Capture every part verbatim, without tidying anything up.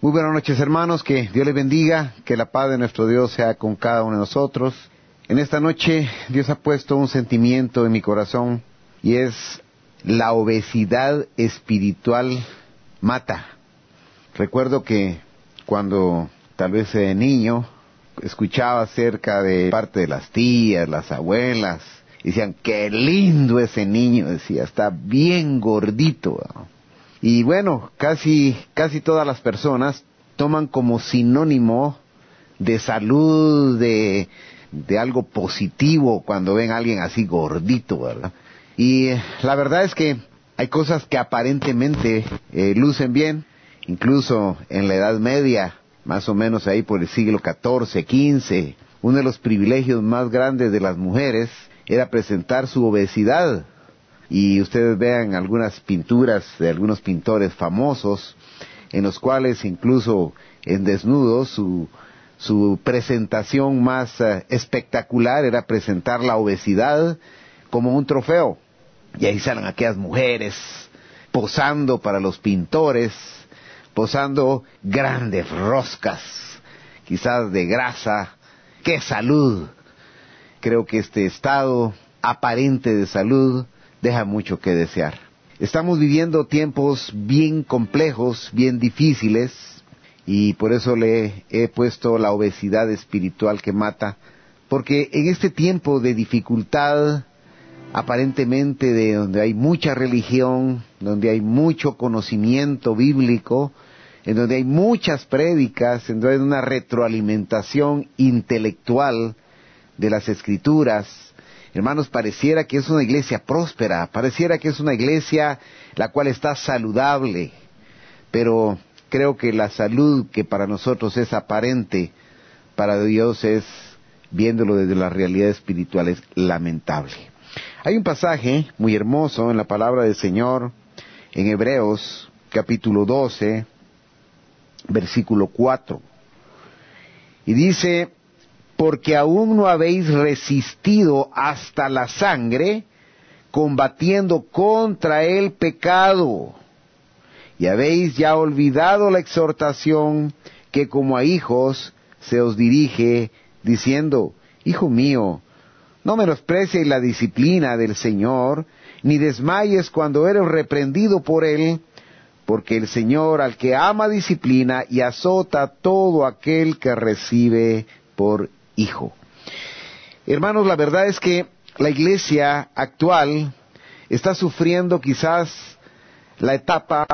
Muy buenas noches, hermanos, que Dios les bendiga, que la paz de nuestro Dios sea con cada uno de nosotros. En esta noche Dios ha puesto un sentimiento en mi corazón y es la obesidad espiritual mata. Recuerdo que cuando tal vez de niño escuchaba acerca de parte de las tías, las abuelas, decían, qué lindo ese niño, decía, está bien gordito, ¿no? Y bueno, casi, casi todas las personas toman como sinónimo de salud, de, de algo positivo cuando ven a alguien así gordito, ¿verdad? Y eh, la verdad es que hay cosas que aparentemente eh, lucen bien, incluso en la Edad Media, más o menos ahí por el siglo catorce, quince, uno de los privilegios más grandes de las mujeres era presentar su obesidad. Y ustedes vean algunas pinturas de algunos pintores famosos, en los cuales incluso en desnudos su, su presentación más uh, espectacular era presentar la obesidad como un trofeo. Y ahí salen aquellas mujeres posando para los pintores, posando grandes roscas, quizás de grasa. ¡Qué salud! Creo que este estado aparente de salud deja mucho que desear. Estamos viviendo tiempos bien complejos, bien difíciles, y por eso le he puesto la obesidad espiritual que mata, porque en este tiempo de dificultad, aparentemente de donde hay mucha religión, donde hay mucho conocimiento bíblico, en donde hay muchas prédicas, en donde hay una retroalimentación intelectual de las Escrituras, hermanos, pareciera que es una iglesia próspera, pareciera que es una iglesia la cual está saludable, pero creo que la salud que para nosotros es aparente, para Dios es, viéndolo desde la realidad espiritual, es lamentable. Hay un pasaje muy hermoso en la palabra del Señor, en Hebreos, capítulo doce, versículo cuatro, y dice, porque aún no habéis resistido hasta la sangre, combatiendo contra el pecado, y habéis ya olvidado la exhortación que como a hijos se os dirige, diciendo, Hijo mío, no menosprecies la disciplina del Señor, ni desmayes cuando eres reprendido por Él, porque el Señor al que ama disciplina y azota a todo aquel que recibe por hijo. Hermanos, la verdad es que la iglesia actual está sufriendo quizás la etapa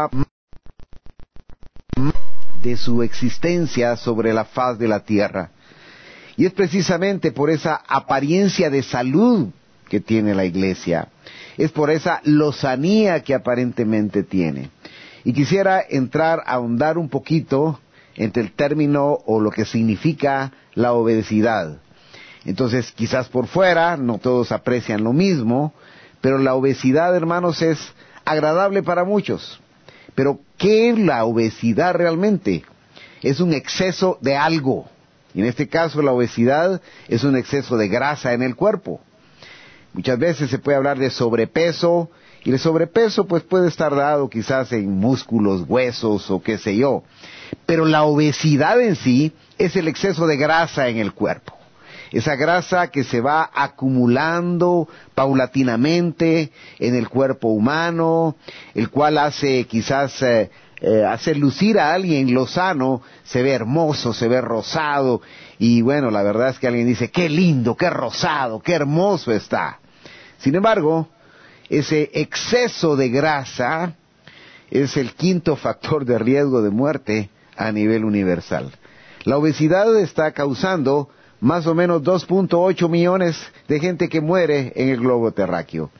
de su existencia sobre la faz de la tierra. Y es precisamente por esa apariencia de salud que tiene la iglesia. Es por esa lozanía que aparentemente tiene. Y quisiera entrar a ahondar un poquito entre el término o lo que significa la obesidad. Entonces, quizás por fuera, no todos aprecian lo mismo, pero la obesidad, hermanos, es agradable para muchos. Pero, ¿qué es la obesidad realmente? Es un exceso de algo. Y en este caso, la obesidad es un exceso de grasa en el cuerpo. Muchas veces se puede hablar de sobrepeso, y el sobrepeso pues puede estar dado quizás en músculos, huesos o qué sé yo. Pero la obesidad en sí es el exceso de grasa en el cuerpo. Esa grasa que se va acumulando paulatinamente en el cuerpo humano, el cual hace quizás eh, eh, hacer lucir a alguien lozano, se ve hermoso, se ve rosado, y bueno, la verdad es que alguien dice, qué lindo, qué rosado, qué hermoso está. Sin embargo, ese exceso de grasa es el quinto factor de riesgo de muerte a nivel universal. La obesidad está causando más o menos dos punto ocho millones de gente que muere en el globo terráqueo.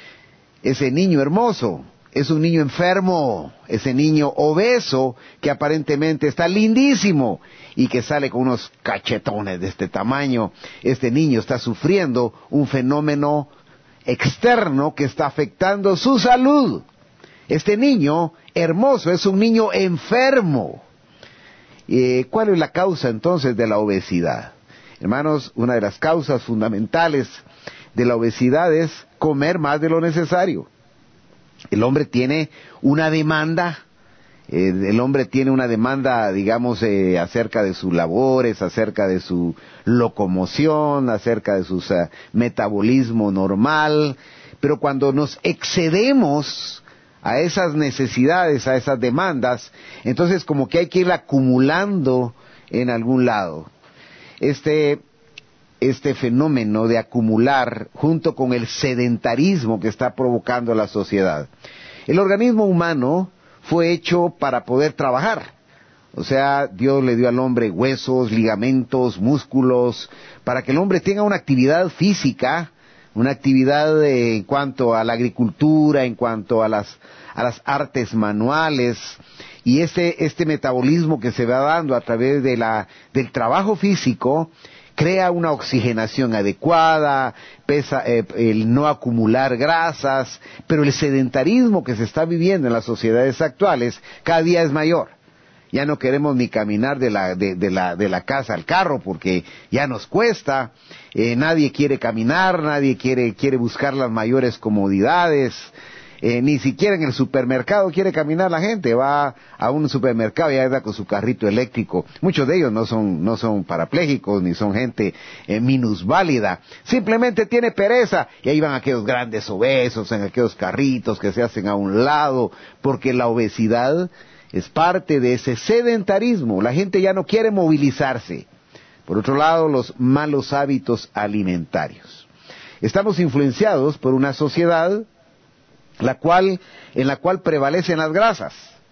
Ese niño hermoso es un niño enfermo, ese niño obeso que aparentemente está lindísimo y que sale con unos cachetones de este tamaño. Este niño está sufriendo un fenómeno externo que está afectando su salud. Este niño hermoso es un niño enfermo. Eh, ¿Cuál es la causa entonces de la obesidad? Hermanos, una de las causas fundamentales de la obesidad es comer más de lo necesario. El hombre tiene una demanda Eh, el hombre tiene una demanda, digamos, eh, acerca de sus labores, acerca de su locomoción, acerca de su uh, metabolismo normal, pero cuando nos excedemos a esas necesidades, a esas demandas, entonces como que hay que ir acumulando en algún lado. Este, este fenómeno de acumular, junto con el sedentarismo que está provocando la sociedad. El organismo humano fue hecho para poder trabajar. O sea, Dios le dio al hombre huesos, ligamentos, músculos, para que el hombre tenga una actividad física, una actividad eh, en cuanto a la agricultura, en cuanto a las, a las artes manuales, y este, este metabolismo que se va dando a través de la, del trabajo físico, crea una oxigenación adecuada, pesa, eh, el no acumular grasas, pero el sedentarismo que se está viviendo en las sociedades actuales cada día es mayor. Ya no queremos ni caminar de la, de, de la, de la casa al carro porque ya nos cuesta, eh, nadie quiere caminar, nadie quiere, quiere buscar las mayores comodidades, eh, ni siquiera en el supermercado quiere caminar la gente, va a un supermercado y anda con su carrito eléctrico. Muchos de ellos no son, no son parapléjicos ni son gente eh, minusválida, simplemente tiene pereza y ahí van aquellos grandes obesos en aquellos carritos que se hacen a un lado, porque la obesidad es parte de ese sedentarismo. La gente ya no quiere movilizarse. Por otro lado, los malos hábitos alimentarios. Estamos influenciados por una sociedad la cual, en la cual prevalecen las grasas.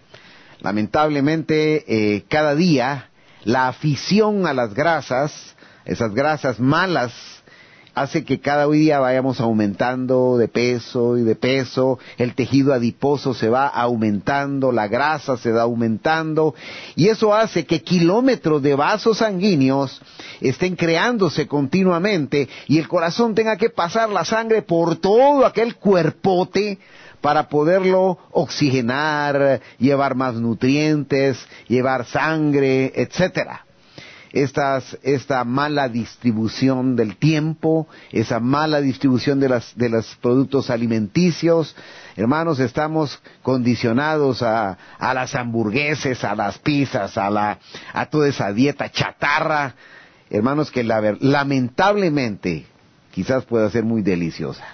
Lamentablemente, eh, cada día, la afición a las grasas, esas grasas malas, hace que cada día vayamos aumentando de peso y de peso, el tejido adiposo se va aumentando, la grasa se va aumentando, y eso hace que kilómetros de vasos sanguíneos estén creándose continuamente, y el corazón tenga que pasar la sangre por todo aquel cuerpote para poderlo oxigenar, llevar más nutrientes, llevar sangre, etcétera. Estas, esta mala distribución del tiempo, esa mala distribución de las, de los productos alimenticios. Hermanos, estamos condicionados a, a las hamburguesas, a las pizzas, a la, a toda esa dieta chatarra. Hermanos, que la, lamentablemente, quizás pueda ser muy deliciosa.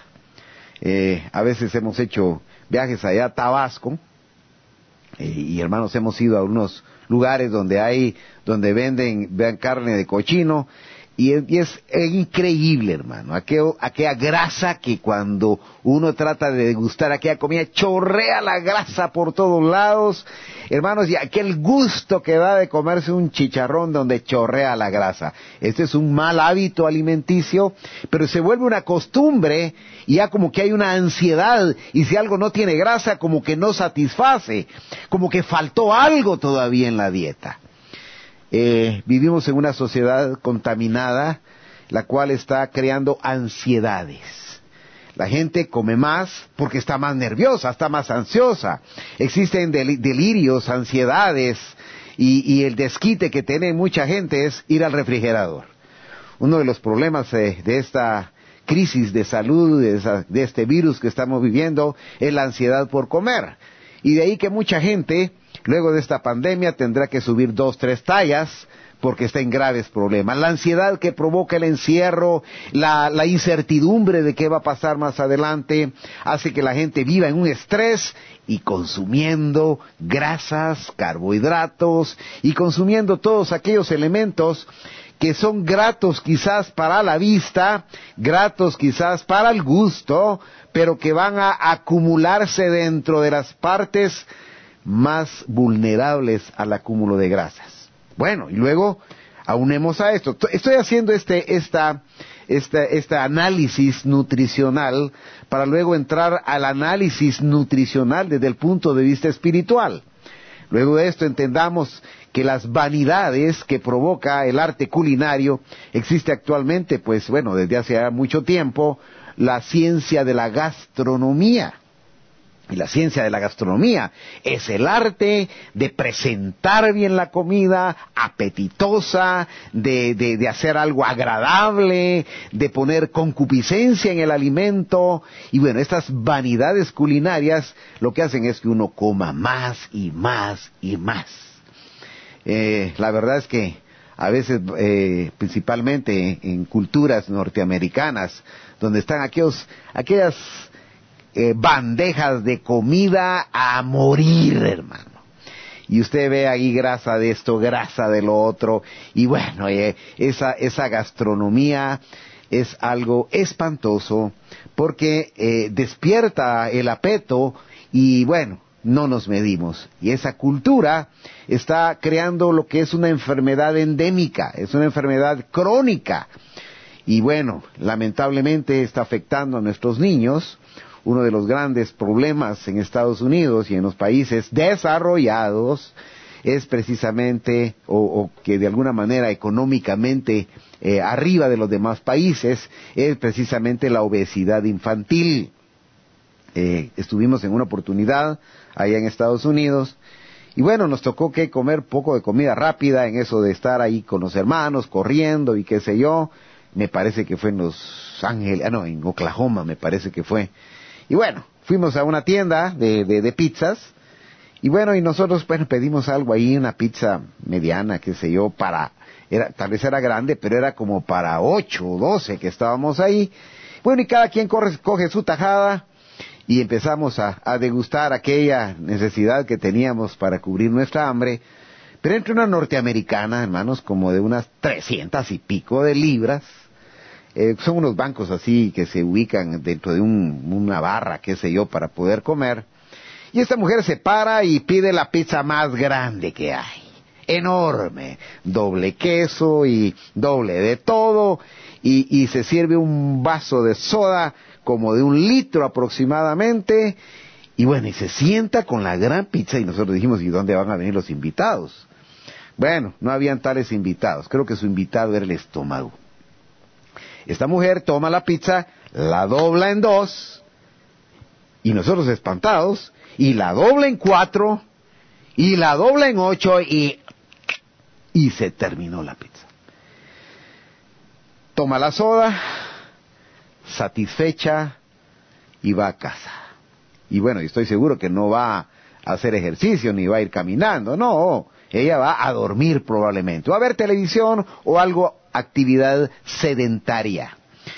Eh, a veces hemos hecho viajes allá a Tabasco, eh, y hermanos, hemos ido a unos lugares donde hay, donde venden, vean, carne de cochino, y es, y es, es increíble, hermano, aquello, aquella grasa que cuando uno trata de degustar aquella comida, chorrea la grasa por todos lados, hermanos, y aquel gusto que da de comerse un chicharrón donde chorrea la grasa. Este es un mal hábito alimenticio, pero se vuelve una costumbre, y ya como que hay una ansiedad, y si algo no tiene grasa, como que no satisface, como que faltó algo todavía en la dieta. Eh, vivimos en una sociedad contaminada, la cual está creando ansiedades. La gente come más porque está más nerviosa, está más ansiosa. Existen del- delirios, ansiedades, y, y el desquite que tiene mucha gente es ir al refrigerador. Uno de los problemas eh, de esta crisis de salud, de, esa, de este virus que estamos viviendo, es la ansiedad por comer. Y de ahí que mucha gente, luego de esta pandemia, tendrá que subir dos, tres tallas, porque está en graves problemas. La ansiedad que provoca el encierro, la, la incertidumbre de qué va a pasar más adelante, hace que la gente viva en un estrés y consumiendo grasas, carbohidratos, y consumiendo todos aquellos elementos que son gratos quizás para la vista, gratos quizás para el gusto, pero que van a acumularse dentro de las partes más vulnerables al acúmulo de grasas. Bueno, y luego aunemos a esto. Estoy haciendo este, esta, esta, este análisis nutricional para luego entrar al análisis nutricional desde el punto de vista espiritual. Luego de esto entendamos que las vanidades que provoca el arte culinario existe actualmente, pues bueno, desde hace mucho tiempo, la ciencia de la gastronomía. Y la ciencia de la gastronomía es el arte de presentar bien la comida, apetitosa, de, de, de hacer algo agradable, de poner concupiscencia en el alimento. Y bueno, estas vanidades culinarias lo que hacen es que uno coma más y más y más. Eh, la verdad es que a veces, eh, principalmente en culturas norteamericanas, donde están aquellos, aquellas... Eh, bandejas de comida a morir, hermano. Y usted ve ahí grasa de esto, grasa de lo otro. Y bueno, eh, esa, esa gastronomía es algo espantoso porque eh, despierta el apeto y bueno, no nos medimos. Y esa cultura está creando lo que es una enfermedad endémica, es una enfermedad crónica. Y bueno, lamentablemente está afectando a nuestros niños. Uno de los grandes problemas en Estados Unidos y en los países desarrollados es precisamente, o, o que de alguna manera económicamente eh, arriba de los demás países, es precisamente la obesidad infantil. Eh, estuvimos en una oportunidad allá en Estados Unidos y bueno, nos tocó que comer poco de comida rápida en eso de estar ahí con los hermanos, corriendo y qué sé yo. Me parece que fue en Los Ángeles, ah no, en Oklahoma me parece que fue. Y bueno, fuimos a una tienda de, de, de pizzas, y bueno, y nosotros bueno, pedimos algo ahí, una pizza mediana, qué sé yo, para, era, tal vez era grande, pero era como para ocho o doce que estábamos ahí. Bueno, y cada quien corre, coge su tajada, y empezamos a, a degustar aquella necesidad que teníamos para cubrir nuestra hambre, pero entre una norteamericana, hermanos, como de unas trescientas y pico de libras. Eh, son unos bancos así que se ubican dentro de un, una barra, qué sé yo, para poder comer. Y esta mujer se para y pide la pizza más grande que hay. Enorme. Doble queso y doble de todo. Y, y se sirve un vaso de soda como de un litro aproximadamente. Y bueno, y se sienta con la gran pizza y nosotros dijimos, ¿y dónde van a venir los invitados? Bueno, no habían tales invitados. Creo que su invitado era el estómago. Esta mujer toma la pizza, la dobla en dos, y nosotros espantados, y la dobla en cuatro, y la dobla en ocho, y, y se terminó la pizza. Toma la soda, satisfecha, y va a casa. Y bueno, estoy seguro que no va a hacer ejercicio, ni va a ir caminando, no, ella va a dormir probablemente, o a ver televisión, o algo, actividad sedentaria.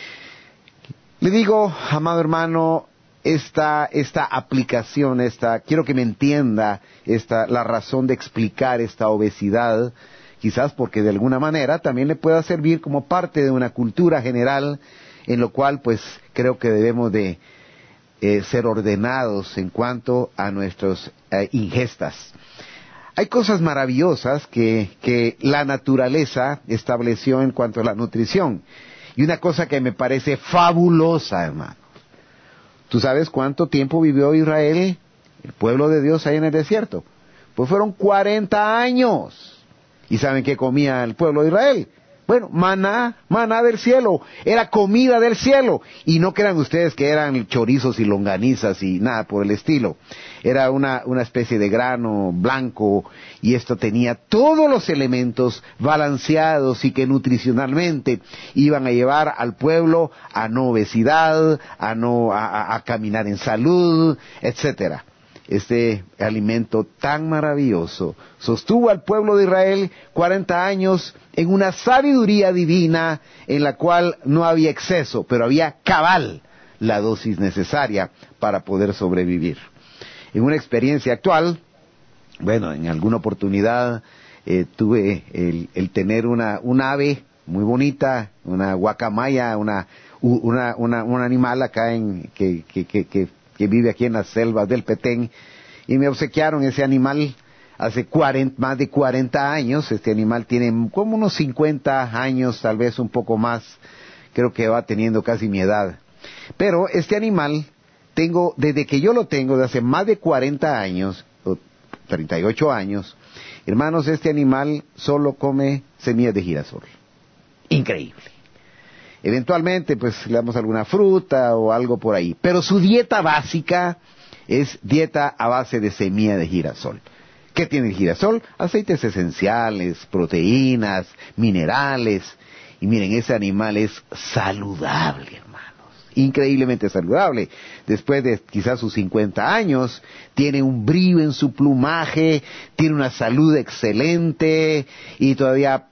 Le digo, amado hermano, esta, esta aplicación, esta, quiero que me entienda, esta, la razón de explicar esta obesidad, quizás porque de alguna manera también le pueda servir como parte de una cultura general, en lo cual pues creo que debemos de eh, ser ordenados en cuanto a nuestras eh, ingestas. Hay cosas maravillosas que, que la naturaleza estableció en cuanto a la nutrición. Y una cosa que me parece fabulosa, hermano. ¿Tú sabes cuánto tiempo vivió Israel, el pueblo de Dios, ahí en el desierto? Pues fueron cuarenta años. ¿Y saben qué comía el pueblo de Israel? Bueno, maná, maná del cielo, era comida del cielo, y no crean ustedes que eran chorizos y longanizas y nada por el estilo, era una, una especie de grano blanco, y esto tenía todos los elementos balanceados y que nutricionalmente iban a llevar al pueblo a no obesidad, a no, a, a, a caminar en salud, etcétera. Este alimento tan maravilloso sostuvo al pueblo de Israel cuarenta años en una sabiduría divina en la cual no había exceso, pero había cabal la dosis necesaria para poder sobrevivir. En una experiencia actual, bueno, en alguna oportunidad eh, tuve el, el tener una, una ave muy bonita, una guacamaya, una, una, una, un animal acá en que, que, que, que que vive aquí en las selvas del Petén, y me obsequiaron ese animal hace cuarenta, más de cuarenta años. Este animal tiene como unos cincuenta años, tal vez un poco más, creo que va teniendo casi mi edad. Pero este animal, tengo, desde que yo lo tengo, de hace más de cuarenta años, o treinta y ocho años, hermanos, este animal solo come semillas de girasol. Increíble. Eventualmente, pues, le damos alguna fruta o algo por ahí. Pero su dieta básica es dieta a base de semilla de girasol. ¿Qué tiene el girasol? Aceites esenciales, proteínas, minerales. Y miren, ese animal es saludable, hermanos. Increíblemente saludable. Después de quizás sus cincuenta años, tiene un brillo en su plumaje, tiene una salud excelente y todavía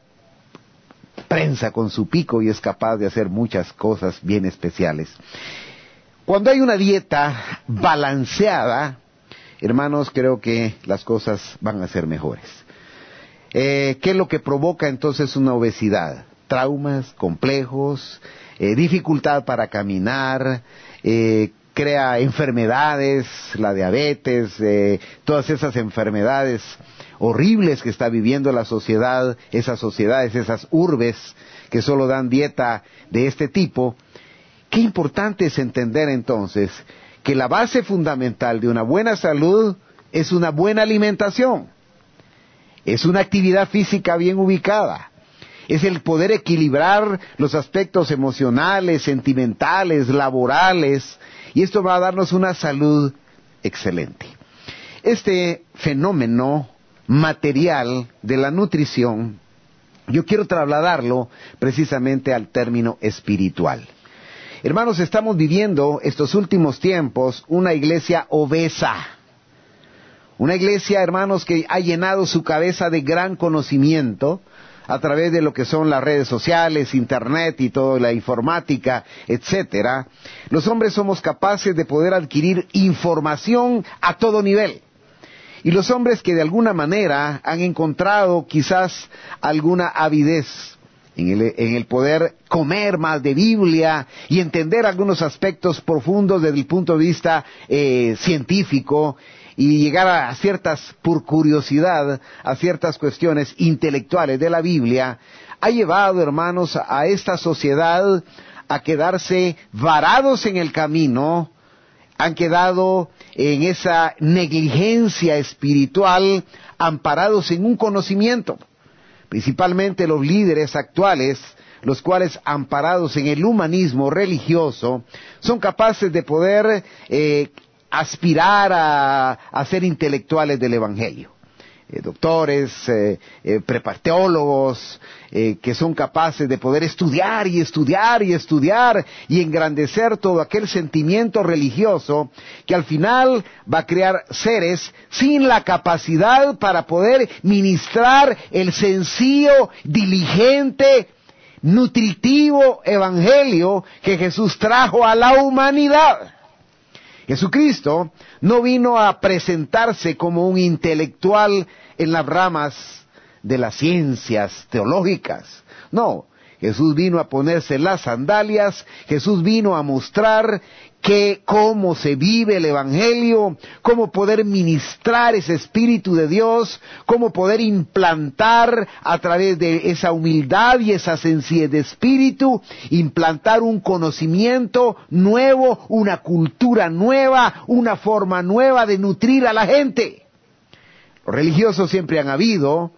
prensa con su pico y es capaz de hacer muchas cosas bien especiales. Cuando hay una dieta balanceada, hermanos, creo que las cosas van a ser mejores. Eh, ¿Qué es lo que provoca entonces una obesidad? Traumas, complejos, eh, dificultad para caminar, eh, crea enfermedades, la diabetes, eh, todas esas enfermedades horribles que está viviendo la sociedad, esas sociedades, esas urbes que solo dan dieta de este tipo. Qué importante es entender entonces que la base fundamental de una buena salud es una buena alimentación, es una actividad física bien ubicada, es el poder equilibrar los aspectos emocionales, sentimentales, laborales, y esto va a darnos una salud excelente. Este fenómeno material de la nutrición, yo quiero trasladarlo precisamente al término espiritual. Hermanos, estamos viviendo estos últimos tiempos una iglesia obesa. Una iglesia, hermanos, que ha llenado su cabeza de gran conocimiento a través de lo que son las redes sociales, internet y toda la informática, etcétera. Los hombres somos capaces de poder adquirir información a todo nivel. Y los hombres que de alguna manera han encontrado quizás alguna avidez en el, en el poder comer más de Biblia y entender algunos aspectos profundos desde el punto de vista eh, científico y llegar a ciertas, por curiosidad, a ciertas cuestiones intelectuales de la Biblia, ha llevado, hermanos, a esta sociedad a quedarse varados en el camino, han quedado en esa negligencia espiritual, amparados en un conocimiento. Principalmente los líderes actuales, los cuales amparados en el humanismo religioso, son capaces de poder eh, aspirar a, a ser intelectuales del Evangelio. Eh, doctores, eh, eh, teólogos, eh, que son capaces de poder estudiar y estudiar y estudiar y engrandecer todo aquel sentimiento religioso que al final va a crear seres sin la capacidad para poder ministrar el sencillo, diligente, nutritivo evangelio que Jesús trajo a la humanidad. Jesucristo no vino a presentarse como un intelectual en las ramas de las ciencias teológicas. No, Jesús vino a ponerse las sandalias, Jesús vino a mostrar que cómo se vive el Evangelio, cómo poder ministrar ese Espíritu de Dios, cómo poder implantar a través de esa humildad y esa sencillez de espíritu, implantar un conocimiento nuevo, una cultura nueva, una forma nueva de nutrir a la gente. Los religiosos siempre han habido,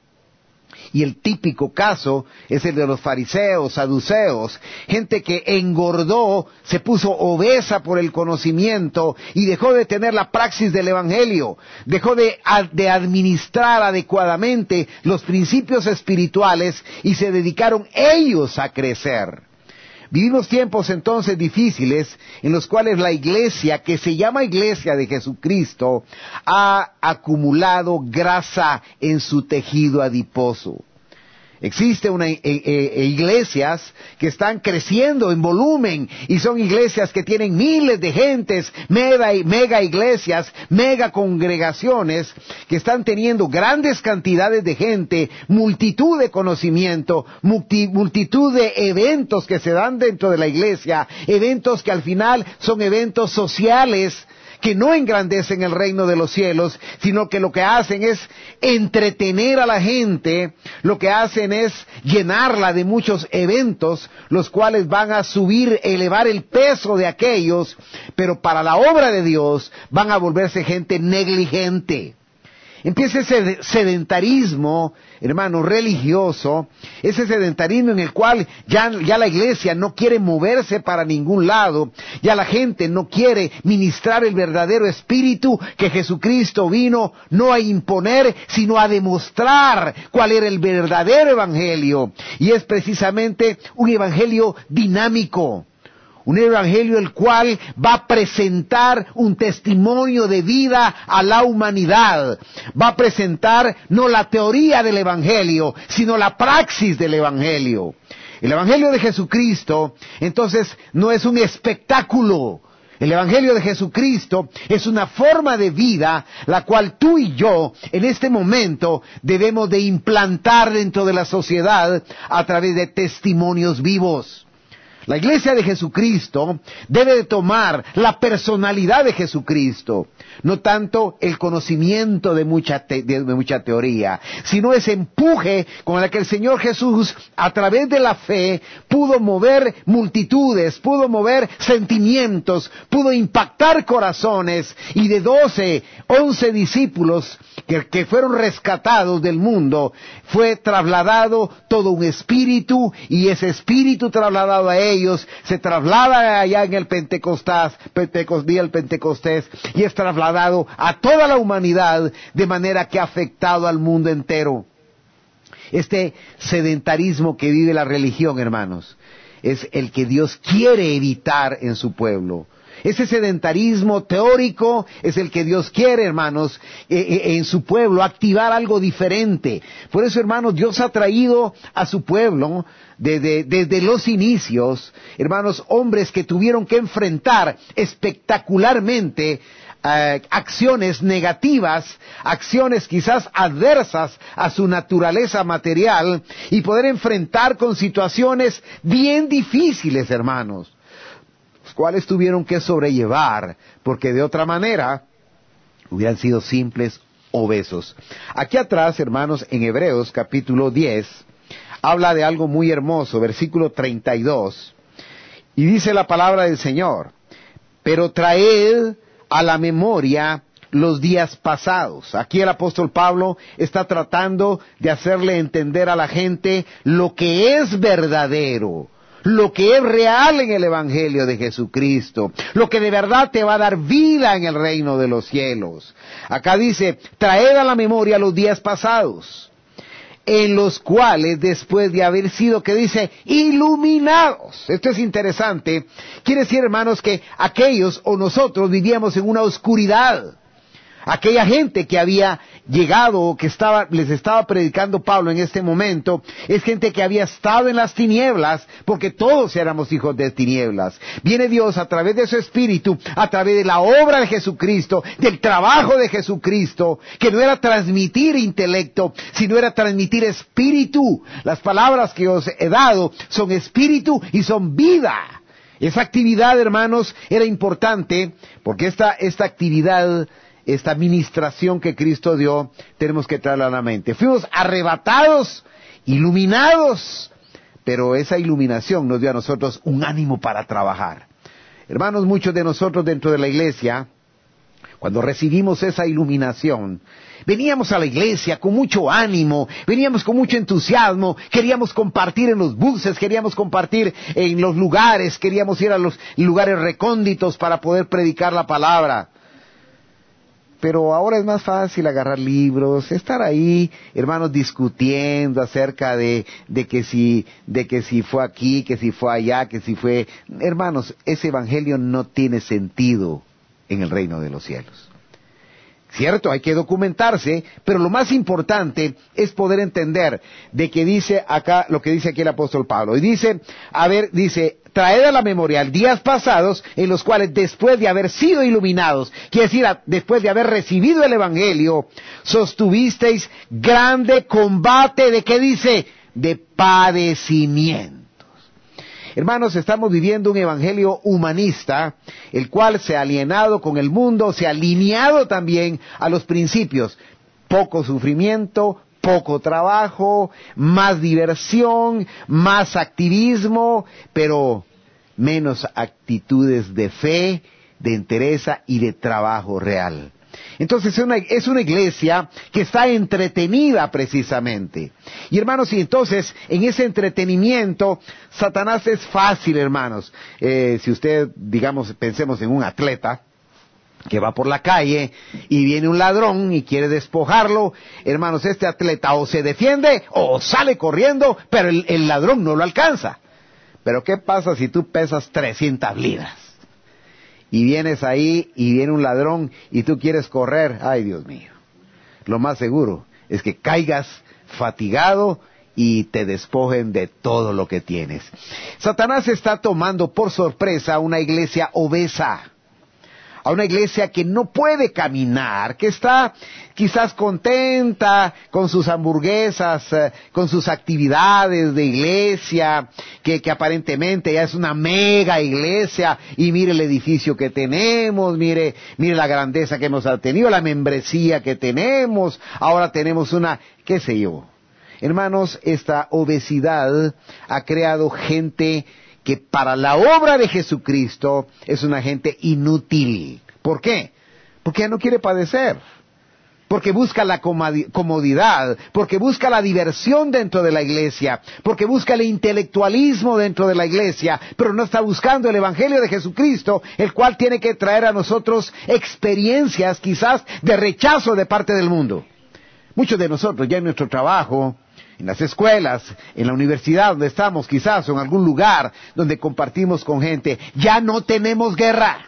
y el típico caso es el de los fariseos, saduceos, gente que engordó, se puso obesa por el conocimiento y dejó de tener la praxis del Evangelio, dejó de, de administrar adecuadamente los principios espirituales y se dedicaron ellos a crecer. Vivimos tiempos entonces difíciles en los cuales la iglesia, que se llama Iglesia de Jesucristo, ha acumulado grasa en su tejido adiposo. Existen una, eh, eh, iglesias que están creciendo en volumen y son iglesias que tienen miles de gentes, mega, mega iglesias, mega congregaciones que están teniendo grandes cantidades de gente, multitud de conocimiento, multi, multitud de eventos que se dan dentro de la iglesia, eventos que al final son eventos sociales, que no engrandecen el reino de los cielos, sino que lo que hacen es entretener a la gente, lo que hacen es llenarla de muchos eventos, los cuales van a subir, elevar el peso de aquellos, pero para la obra de Dios van a volverse gente negligente. empieza ese sedentarismo, hermano, religioso, ese sedentarismo en el cual ya, ya la iglesia no quiere moverse para ningún lado, ya la gente no quiere ministrar el verdadero espíritu que Jesucristo vino no a imponer, sino a demostrar cuál era el verdadero evangelio. Y es precisamente un evangelio dinámico. Un evangelio el cual va a presentar un testimonio de vida a la humanidad. Va a presentar no la teoría del evangelio, sino la praxis del evangelio. El evangelio de Jesucristo, entonces, no es un espectáculo. El evangelio de Jesucristo es una forma de vida, la cual tú y yo, en este momento, debemos de implantar dentro de la sociedad a través de testimonios vivos. La iglesia de Jesucristo debe de tomar la personalidad de Jesucristo, no tanto el conocimiento de mucha, te, de, de mucha teoría, sino ese empuje con el que el Señor Jesús, a través de la fe, pudo mover multitudes, pudo mover sentimientos, pudo impactar corazones, y de doce, once discípulos que, que fueron rescatados del mundo, fue trasladado todo un espíritu, y ese espíritu trasladado a ellos, ellos se traslada allá en el Pentecostés, Pentecostés, día del Pentecostés, y es trasladado a toda la humanidad, de manera que ha afectado al mundo entero. Este sedentarismo que vive la religión, hermanos, es el que Dios quiere evitar en su pueblo. Ese sedentarismo teórico es el que Dios quiere, hermanos, eh, en su pueblo, activar algo diferente. Por eso, hermanos, Dios ha traído a su pueblo, desde, desde los inicios, hermanos, hombres que tuvieron que enfrentar espectacularmente eh, acciones negativas, acciones quizás adversas a su naturaleza material, y poder enfrentar con situaciones bien difíciles, hermanos, cuales tuvieron que sobrellevar, porque de otra manera hubieran sido simples obesos. Aquí atrás, hermanos, en Hebreos capítulo diez, habla de algo muy hermoso, versículo treinta y dos, y dice la palabra del Señor: pero traed a la memoria los días pasados. Aquí el apóstol Pablo está tratando de hacerle entender a la gente lo que es verdadero, lo que es real en el evangelio de Jesucristo, lo que de verdad te va a dar vida en el reino de los cielos. Acá dice: traed a la memoria los días pasados, en los cuales, después de haber sido, que dice, iluminados. Esto es interesante. Quiere decir, hermanos, que aquellos o nosotros vivíamos en una oscuridad. Aquella gente que había llegado, que estaba, les estaba predicando Pablo en este momento, es gente que había estado en las tinieblas, porque todos éramos hijos de tinieblas. Viene Dios a través de su Espíritu, a través de la obra de Jesucristo, del trabajo de Jesucristo, que no era transmitir intelecto, sino era transmitir espíritu. Las palabras que os he dado son espíritu y son vida. Esa actividad, hermanos, era importante, porque esta, esta actividad, esta ministración que Cristo dio, tenemos que traerla a la mente. Fuimos arrebatados, iluminados, pero esa iluminación nos dio a nosotros un ánimo para trabajar. Hermanos, muchos de nosotros dentro de la iglesia, cuando recibimos esa iluminación, veníamos a la iglesia con mucho ánimo, veníamos con mucho entusiasmo, queríamos compartir en los buses, queríamos compartir en los lugares, queríamos ir a los lugares recónditos para poder predicar la palabra. Pero ahora es más fácil agarrar libros, estar ahí, hermanos, discutiendo acerca de, de que si, de que si fue aquí, que si fue allá, que si fue... Hermanos, ese evangelio no tiene sentido en el reino de los cielos. Cierto, hay que documentarse, pero lo más importante es poder entender de que dice acá, lo que dice aquí el apóstol Pablo. Y dice, a ver, dice, traed a la memoria días pasados en los cuales, después de haber sido iluminados, quiere decir, después de haber recibido el evangelio, sostuvisteis grande combate, ¿de qué dice? De padecimiento. Hermanos, estamos viviendo un evangelio humanista, el cual se ha alienado con el mundo, se ha alineado también a los principios. Poco sufrimiento, poco trabajo, más diversión, más activismo, pero menos actitudes de fe, de entereza y de trabajo real. Entonces es una, es una iglesia que está entretenida precisamente. Y hermanos, y entonces en ese entretenimiento, Satanás es fácil, hermanos. Eh, si usted, digamos, pensemos en un atleta que va por la calle y viene un ladrón y quiere despojarlo, hermanos, este atleta o se defiende o sale corriendo, pero el, el ladrón no lo alcanza. Pero ¿qué pasa si tú pesas trescientas libras? Y vienes ahí y viene un ladrón y tú quieres correr. Ay, Dios mío. Lo más seguro es que caigas fatigado y te despojen de todo lo que tienes. Satanás está tomando por sorpresa a una iglesia obesa, a una iglesia que no puede caminar, que está quizás contenta con sus hamburguesas, eh, con sus actividades de iglesia, que, que aparentemente ya es una mega iglesia, y mire el edificio que tenemos, mire, mire la grandeza que hemos tenido, la membresía que tenemos, ahora tenemos una, qué sé yo. Hermanos, esta obesidad ha creado gente que para la obra de Jesucristo es una gente inútil. ¿Por qué? Porque ya no quiere padecer. Porque busca la comodidad, porque busca la diversión dentro de la iglesia, porque busca el intelectualismo dentro de la iglesia, pero no está buscando el Evangelio de Jesucristo, el cual tiene que traer a nosotros experiencias quizás de rechazo de parte del mundo. Muchos de nosotros ya en nuestro trabajo, en las escuelas, en la universidad donde estamos quizás, o en algún lugar donde compartimos con gente, ya no tenemos guerra.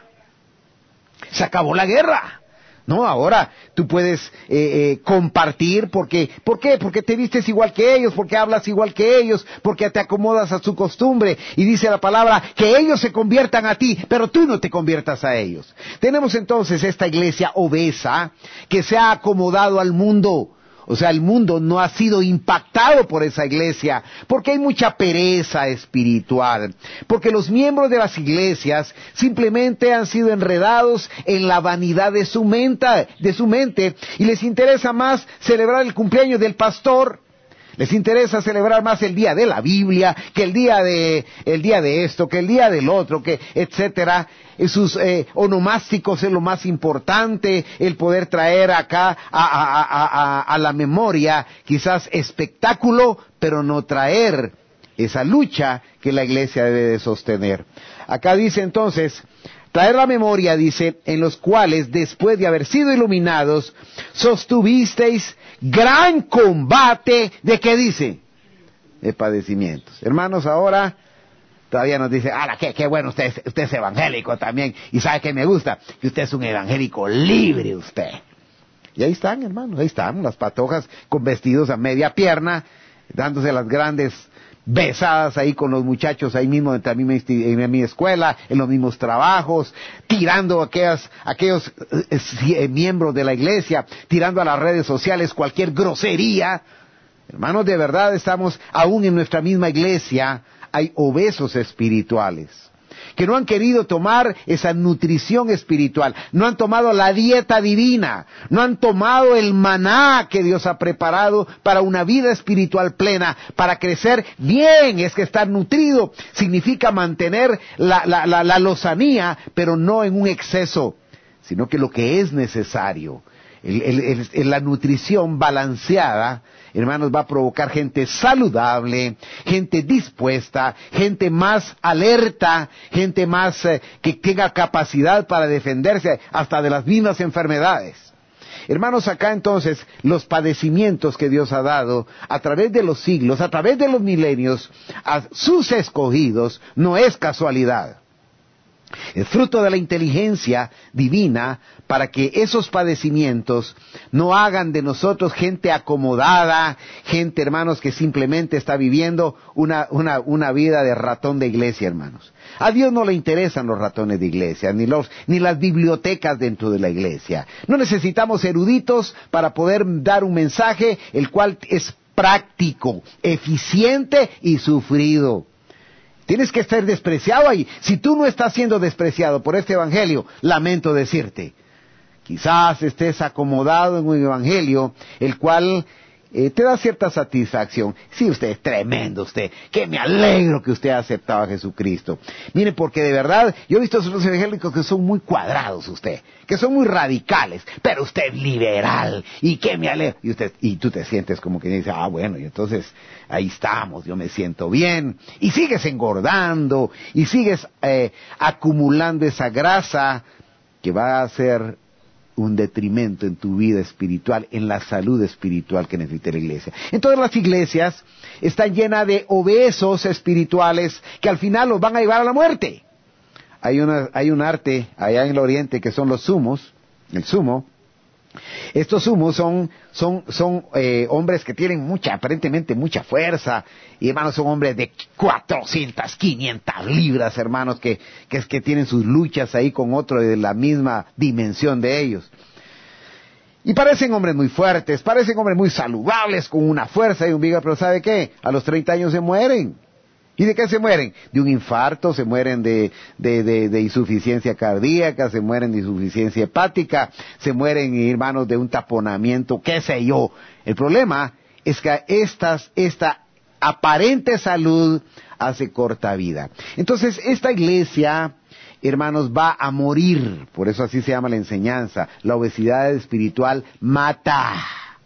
Se acabó la guerra. No, ahora tú puedes eh, eh, compartir porque, ¿por qué? Porque te vistes igual que ellos, porque hablas igual que ellos, porque te acomodas a su costumbre. Y dice la palabra que ellos se conviertan a ti, pero tú no te conviertas a ellos. Tenemos entonces esta iglesia obesa que se ha acomodado al mundo. O sea, el mundo no ha sido impactado por esa iglesia, porque hay mucha pereza espiritual, porque los miembros de las iglesias simplemente han sido enredados en la vanidad de su mente, de su mente, y les interesa más celebrar el cumpleaños del pastor. Les interesa celebrar más el día de la Biblia, que el día de, el día de esto, que el día del otro, que etcétera. Sus eh, onomásticos es lo más importante, el poder traer acá a, a, a, a, a la memoria quizás espectáculo, pero no traer esa lucha que la iglesia debe de sostener. Acá dice entonces, traer la memoria, dice, en los cuales después de haber sido iluminados, sostuvisteis gran combate, ¿de qué dice? De padecimientos. Hermanos, ahora todavía nos dice, ¡ah, qué, qué bueno, usted es, usted es evangélico también! Y sabe que me gusta, que usted es un evangélico libre, usted. Y ahí están, hermanos, ahí están, las patojas con vestidos a media pierna, dándose las grandes besadas ahí con los muchachos ahí mismo en mi, en mi escuela, en los mismos trabajos, tirando a aquellas, aquellos eh, eh, miembros de la iglesia, tirando a las redes sociales cualquier grosería. Hermanos, de verdad estamos, aún en nuestra misma iglesia, hay obesos espirituales, que no han querido tomar esa nutrición espiritual, no han tomado la dieta divina, no han tomado el maná que Dios ha preparado para una vida espiritual plena, para crecer bien. Es que estar nutrido significa mantener la, la, la, la lozanía, pero no en un exceso, sino que lo que es necesario. El, el, el, la nutrición balanceada, hermanos, va a provocar gente saludable, gente dispuesta, gente más alerta, gente más eh, que tenga capacidad para defenderse hasta de las mismas enfermedades. Hermanos, acá entonces los padecimientos que Dios ha dado a través de los siglos, a través de los milenios, a sus escogidos, no es casualidad. Es fruto de la inteligencia divina para que esos padecimientos no hagan de nosotros gente acomodada, gente, hermanos, que simplemente está viviendo una, una, una vida de ratón de iglesia, hermanos. A Dios no le interesan los ratones de iglesia, ni los, ni las bibliotecas dentro de la iglesia. No necesitamos eruditos para poder dar un mensaje el cual es práctico, eficiente y sufrido. Tienes que estar despreciado ahí. Si tú no estás siendo despreciado por este evangelio, lamento decirte, quizás estés acomodado en un evangelio el cual eh, te da cierta satisfacción. Sí, usted es tremendo, usted, que me alegro que usted ha aceptado a Jesucristo. Mire, porque de verdad, yo he visto a los evangélicos que son muy cuadrados usted, que son muy radicales, pero usted es liberal, y que me alegro. Y usted, y tú te sientes como que dice, ah, bueno, y entonces ahí estamos, yo me siento bien, y sigues engordando, y sigues eh, acumulando esa grasa que va a ser un detrimento en tu vida espiritual, en la salud espiritual que necesita la iglesia. Entonces las iglesias están llenas de obesos espirituales que al final los van a llevar a la muerte. Hay una, hay un arte allá en el oriente que son los sumos, el sumo. Estos sumos son, son, son eh, hombres que tienen mucha, aparentemente mucha fuerza, y hermanos son hombres de cuatrocientas, quinientas libras, hermanos, que, que es que tienen sus luchas ahí con otro de la misma dimensión de ellos. Y parecen hombres muy fuertes, parecen hombres muy saludables, con una fuerza y un vigor, pero ¿sabe qué? A los treinta años se mueren. ¿Y de qué se mueren? De un infarto, se mueren de, de, de, de insuficiencia cardíaca, se mueren de insuficiencia hepática, se mueren, hermanos, de un taponamiento, qué sé yo. El problema es que estas, esta aparente salud hace corta vida. Entonces, esta iglesia, hermanos, va a morir. Por eso así se llama la enseñanza. La obesidad espiritual mata.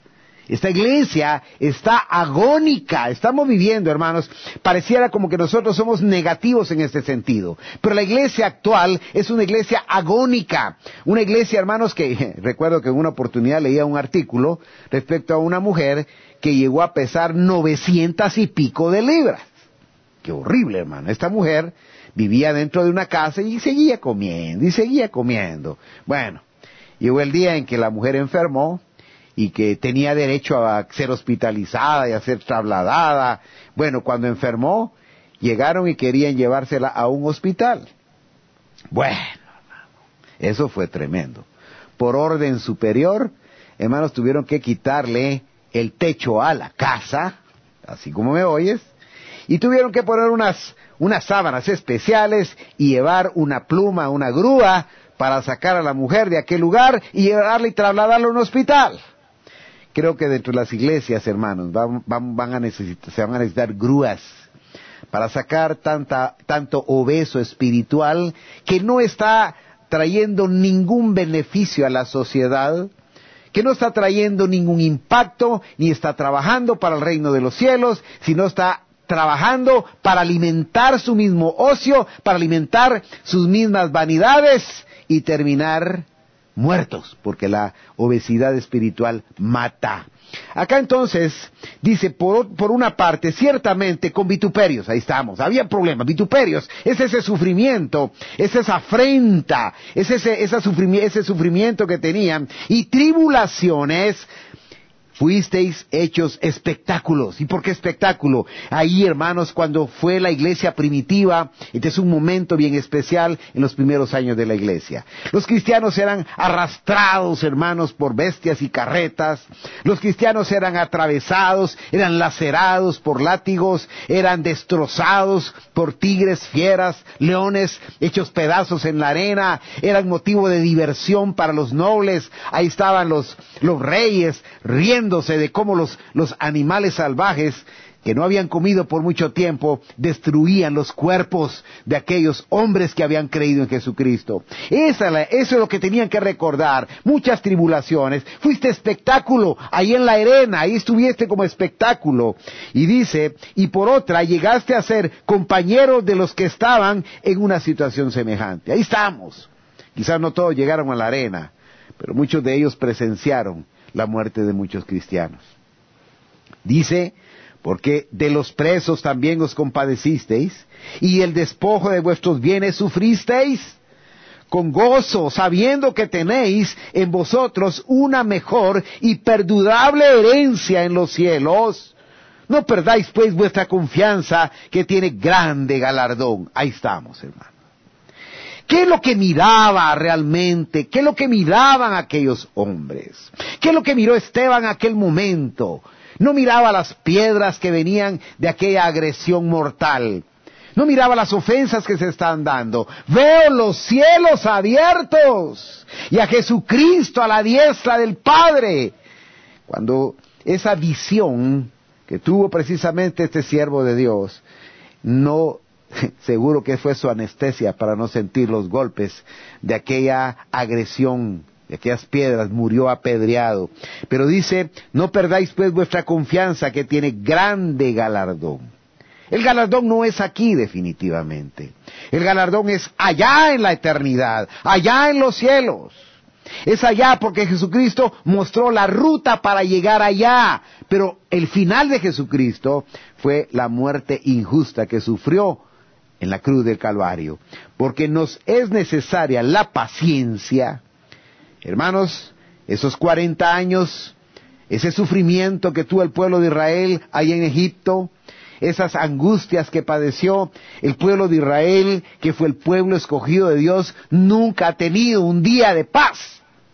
Esta iglesia está agónica, estamos viviendo, hermanos, pareciera como que nosotros somos negativos en este sentido, pero la iglesia actual es una iglesia agónica, una iglesia, hermanos, que recuerdo que en una oportunidad leía un artículo respecto a una mujer que llegó a pesar novecientas y pico de libras. Qué horrible, hermano. Esta mujer vivía dentro de una casa y seguía comiendo, y seguía comiendo. Bueno, llegó el día en que la mujer enfermó, y que tenía derecho a ser hospitalizada y a ser trasladada. Bueno, cuando enfermó, llegaron y querían llevársela a un hospital. Bueno, hermano, eso fue tremendo. Por orden superior, hermanos, tuvieron que quitarle el techo a la casa, así como me oyes, y tuvieron que poner unas, unas sábanas especiales y llevar una pluma, una grúa, para sacar a la mujer de aquel lugar y llevarla y trasladarla a un hospital. Creo que dentro de las iglesias, hermanos, van, van, van a necesitar, se van a necesitar grúas para sacar tanta, tanto obeso espiritual que no está trayendo ningún beneficio a la sociedad, que no está trayendo ningún impacto, ni está trabajando para el reino de los cielos, sino está trabajando para alimentar su mismo ocio, para alimentar sus mismas vanidades y terminar muertos, porque la obesidad espiritual mata. Acá entonces dice, por, por una parte, ciertamente con vituperios, ahí estamos, había problemas, vituperios, es ese sufrimiento, es esa afrenta, es ese, esa sufrimi- ese sufrimiento que tenían, y tribulaciones, fuisteis hechos espectáculos. ¿Y por qué espectáculo? Ahí, hermanos, cuando fue la iglesia primitiva, este es un momento bien especial en los primeros años de la iglesia. Los cristianos eran arrastrados, hermanos, por bestias y carretas. Los cristianos eran atravesados, eran lacerados por látigos, eran destrozados por tigres, fieras, leones, hechos pedazos en la arena, eran motivo de diversión para los nobles. Ahí estaban los, los reyes riendo de cómo los, los animales salvajes que no habían comido por mucho tiempo destruían los cuerpos de aquellos hombres que habían creído en Jesucristo. Esa, la, eso es lo que tenían que recordar. Muchas tribulaciones. Fuiste espectáculo ahí en la arena, ahí estuviste como espectáculo. Y dice, y por otra llegaste a ser compañero de los que estaban en una situación semejante. Ahí estamos. Quizás no todos llegaron a la arena, pero muchos de ellos presenciaron la muerte de muchos cristianos. Dice, porque de los presos también os compadecisteis, y el despojo de vuestros bienes sufristeis, con gozo, sabiendo que tenéis en vosotros una mejor y perdurable herencia en los cielos. No perdáis pues vuestra confianza, que tiene grande galardón. Ahí estamos, hermano. ¿Qué es lo que miraba realmente? ¿Qué es lo que miraban aquellos hombres? ¿Qué es lo que miró Esteban en aquel momento? No miraba las piedras que venían de aquella agresión mortal. No miraba las ofensas que se están dando. Veo los cielos abiertos y a Jesucristo a la diestra del Padre. Cuando esa visión que tuvo precisamente este siervo de Dios, no, seguro que fue su anestesia para no sentir los golpes de aquella agresión, de aquellas piedras, murió apedreado. Pero dice, no perdáis pues vuestra confianza, que tiene grande galardón. El galardón no es aquí definitivamente. El galardón es allá en la eternidad, allá en los cielos. Es allá porque Jesucristo mostró la ruta para llegar allá. Pero el final de Jesucristo fue la muerte injusta que sufrió en la cruz del Calvario. Porque nos es necesaria la paciencia. Hermanos, esos cuarenta años, ese sufrimiento que tuvo el pueblo de Israel allá en Egipto, esas angustias que padeció el pueblo de Israel, que fue el pueblo escogido de Dios, nunca ha tenido un día de paz.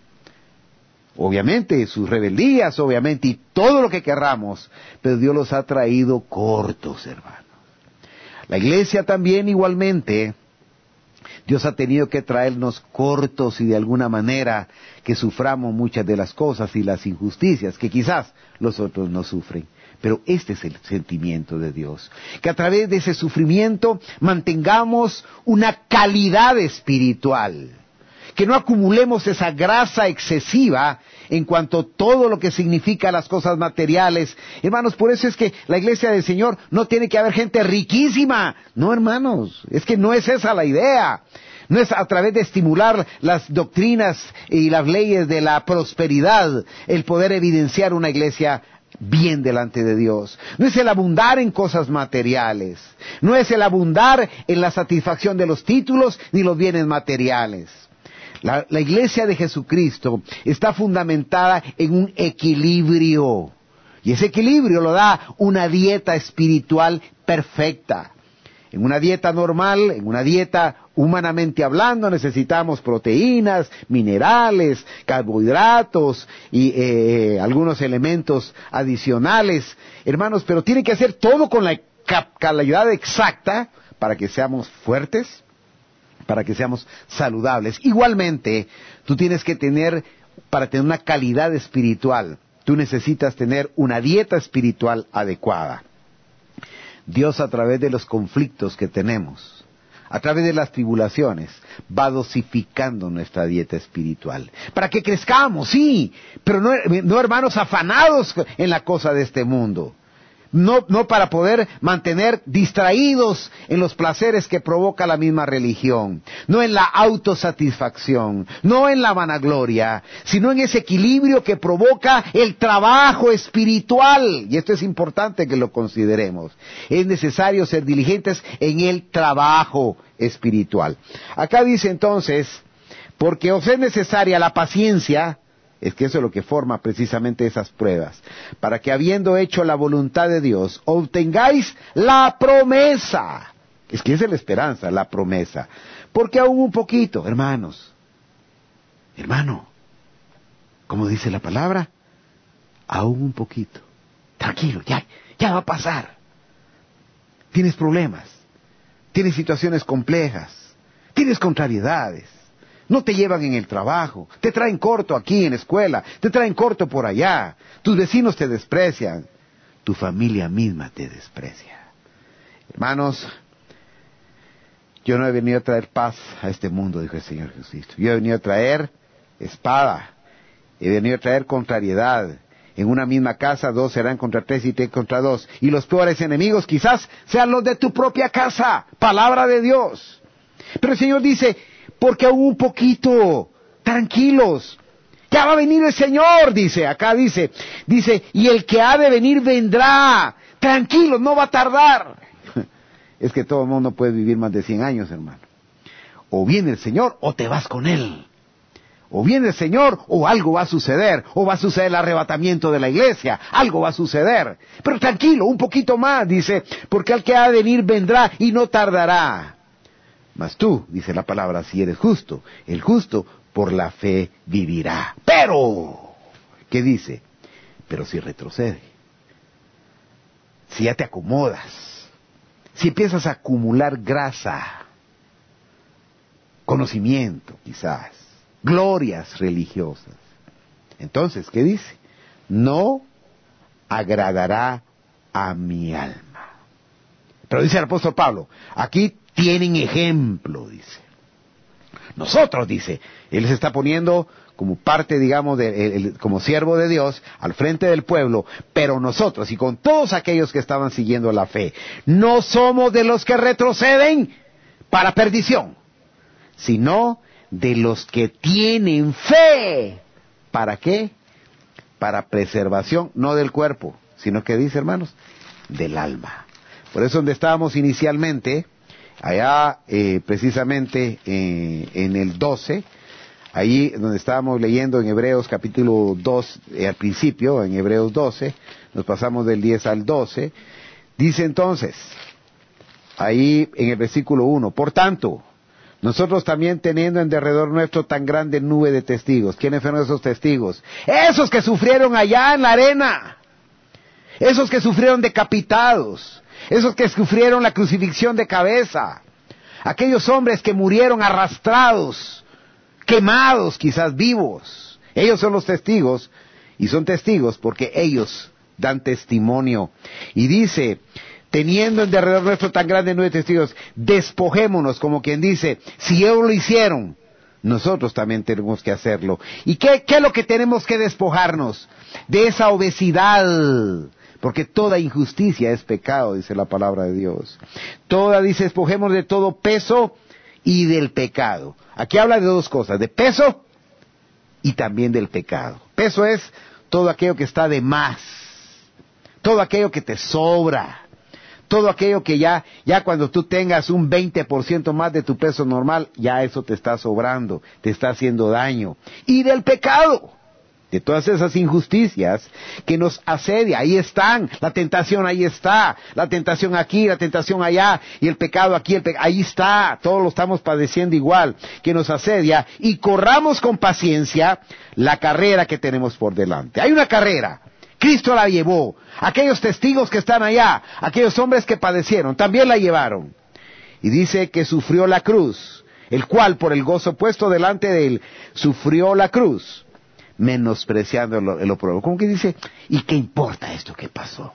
Obviamente, sus rebeldías, obviamente, y todo lo que querramos, pero Dios los ha traído cortos, hermanos. La iglesia también igualmente, Dios ha tenido que traernos cortos y de alguna manera que suframos muchas de las cosas y las injusticias que quizás los otros no sufren. Pero este es el sentimiento de Dios, que a través de ese sufrimiento mantengamos una calidad espiritual, que no acumulemos esa grasa excesiva en cuanto a todo lo que significa las cosas materiales. Hermanos, por eso es que la iglesia del Señor no tiene que haber gente riquísima. No, hermanos, es que no es esa la idea. No es a través de estimular las doctrinas y las leyes de la prosperidad el poder evidenciar una iglesia bien delante de Dios. No es el abundar en cosas materiales. No es el abundar en la satisfacción de los títulos ni los bienes materiales. La, la iglesia de Jesucristo está fundamentada en un equilibrio. Y ese equilibrio lo da una dieta espiritual perfecta. En una dieta normal, en una dieta humanamente hablando, necesitamos proteínas, minerales, carbohidratos y eh, algunos elementos adicionales. Hermanos, pero tiene que ser todo con la calidad exacta para que seamos fuertes, para que seamos saludables. Igualmente, tú tienes que tener, para tener una calidad espiritual, tú necesitas tener una dieta espiritual adecuada. Dios, a través de los conflictos que tenemos, a través de las tribulaciones, va dosificando nuestra dieta espiritual. Para que crezcamos, sí, pero no, no hermanos afanados en la cosa de este mundo. No, no para poder mantener distraídos en los placeres que provoca la misma religión, no en la autosatisfacción, no en la vanagloria, sino en ese equilibrio que provoca el trabajo espiritual. Y esto es importante que lo consideremos. Es necesario ser diligentes en el trabajo espiritual. Acá dice entonces, porque os es necesaria la paciencia. Es que eso es lo que forma precisamente esas pruebas, para que habiendo hecho la voluntad de Dios, obtengáis la promesa. Es que esa es la esperanza, la promesa. Porque aún un poquito, hermanos, hermano, como dice la palabra, aún un poquito. Tranquilo, ya, ya va a pasar. Tienes problemas, tienes situaciones complejas, tienes contrariedades. No te llevan en el trabajo, te traen corto aquí en la escuela, te traen corto por allá, tus vecinos te desprecian, tu familia misma te desprecia. Hermanos, yo no he venido a traer paz a este mundo, dijo el Señor Jesucristo. Yo he venido a traer espada, he venido a traer contrariedad. En una misma casa dos serán contra tres y tres contra dos. Y los peores enemigos quizás sean los de tu propia casa. Palabra de Dios. Pero el Señor dice, porque aún un poquito, tranquilos, ya va a venir el Señor, dice, acá dice, dice, y el que ha de venir vendrá, tranquilos, no va a tardar. Es que todo el mundo puede vivir más de cien años, hermano. O viene el Señor, o te vas con Él. O viene el Señor, o algo va a suceder, o va a suceder el arrebatamiento de la iglesia, algo va a suceder. Pero tranquilo, un poquito más, dice, porque el que ha de venir vendrá y no tardará. Mas tú, dice la palabra, si eres justo, el justo por la fe vivirá. Pero, ¿qué dice? Pero si retrocede, si ya te acomodas, si empiezas a acumular grasa, conocimiento quizás, glorias religiosas, entonces, ¿qué dice? No agradará a mi alma. Pero dice el apóstol Pablo, aquí tienen ejemplo, dice. Nosotros, dice, él se está poniendo como parte, digamos, de, el, el, como siervo de Dios, al frente del pueblo, pero nosotros, y con todos aquellos que estaban siguiendo la fe, no somos de los que retroceden para perdición, sino de los que tienen fe. ¿Para qué? Para preservación, no del cuerpo, sino que dice, hermanos, del alma. Por eso donde estábamos inicialmente, allá eh, precisamente eh, en el doce, ahí donde estábamos leyendo en Hebreos capítulo dos, eh, al principio, en Hebreos doce, nos pasamos del diez al doce, dice entonces, ahí en el versículo uno, por tanto, nosotros también teniendo en derredor nuestro tan grande nube de testigos. ¿Quiénes fueron esos testigos? Esos que sufrieron allá en la arena, esos que sufrieron decapitados, esos que sufrieron la crucifixión de cabeza, aquellos hombres que murieron arrastrados, quemados, quizás vivos. Ellos son los testigos, y son testigos porque ellos dan testimonio. Y dice, teniendo en derredor nuestro tan grande nube de testigos, despojémonos, como quien dice, si ellos lo hicieron, nosotros también tenemos que hacerlo. ¿Y qué, qué es lo que tenemos que despojarnos? De esa obesidad, porque toda injusticia es pecado, dice la palabra de Dios. Toda, dice, despojémonos de todo peso y del pecado. Aquí habla de dos cosas, de peso y también del pecado. Peso es todo aquello que está de más, todo aquello que te sobra, todo aquello que ya, ya cuando tú tengas un veinte por ciento más de tu peso normal, ya eso te está sobrando, te está haciendo daño. Y del pecado, de todas esas injusticias que nos asedia, ahí están, la tentación ahí está, la tentación aquí, la tentación allá, y el pecado aquí, el pe- ahí está, todos lo estamos padeciendo igual, que nos asedia, y corramos con paciencia la carrera que tenemos por delante. Hay una carrera, Cristo la llevó, aquellos testigos que están allá, aquellos hombres que padecieron, también la llevaron, y dice que sufrió la cruz, el cual por el gozo puesto delante de él, sufrió la cruz, menospreciando el, el oprobio. ¿Cómo que dice? ¿Y qué importa esto que pasó?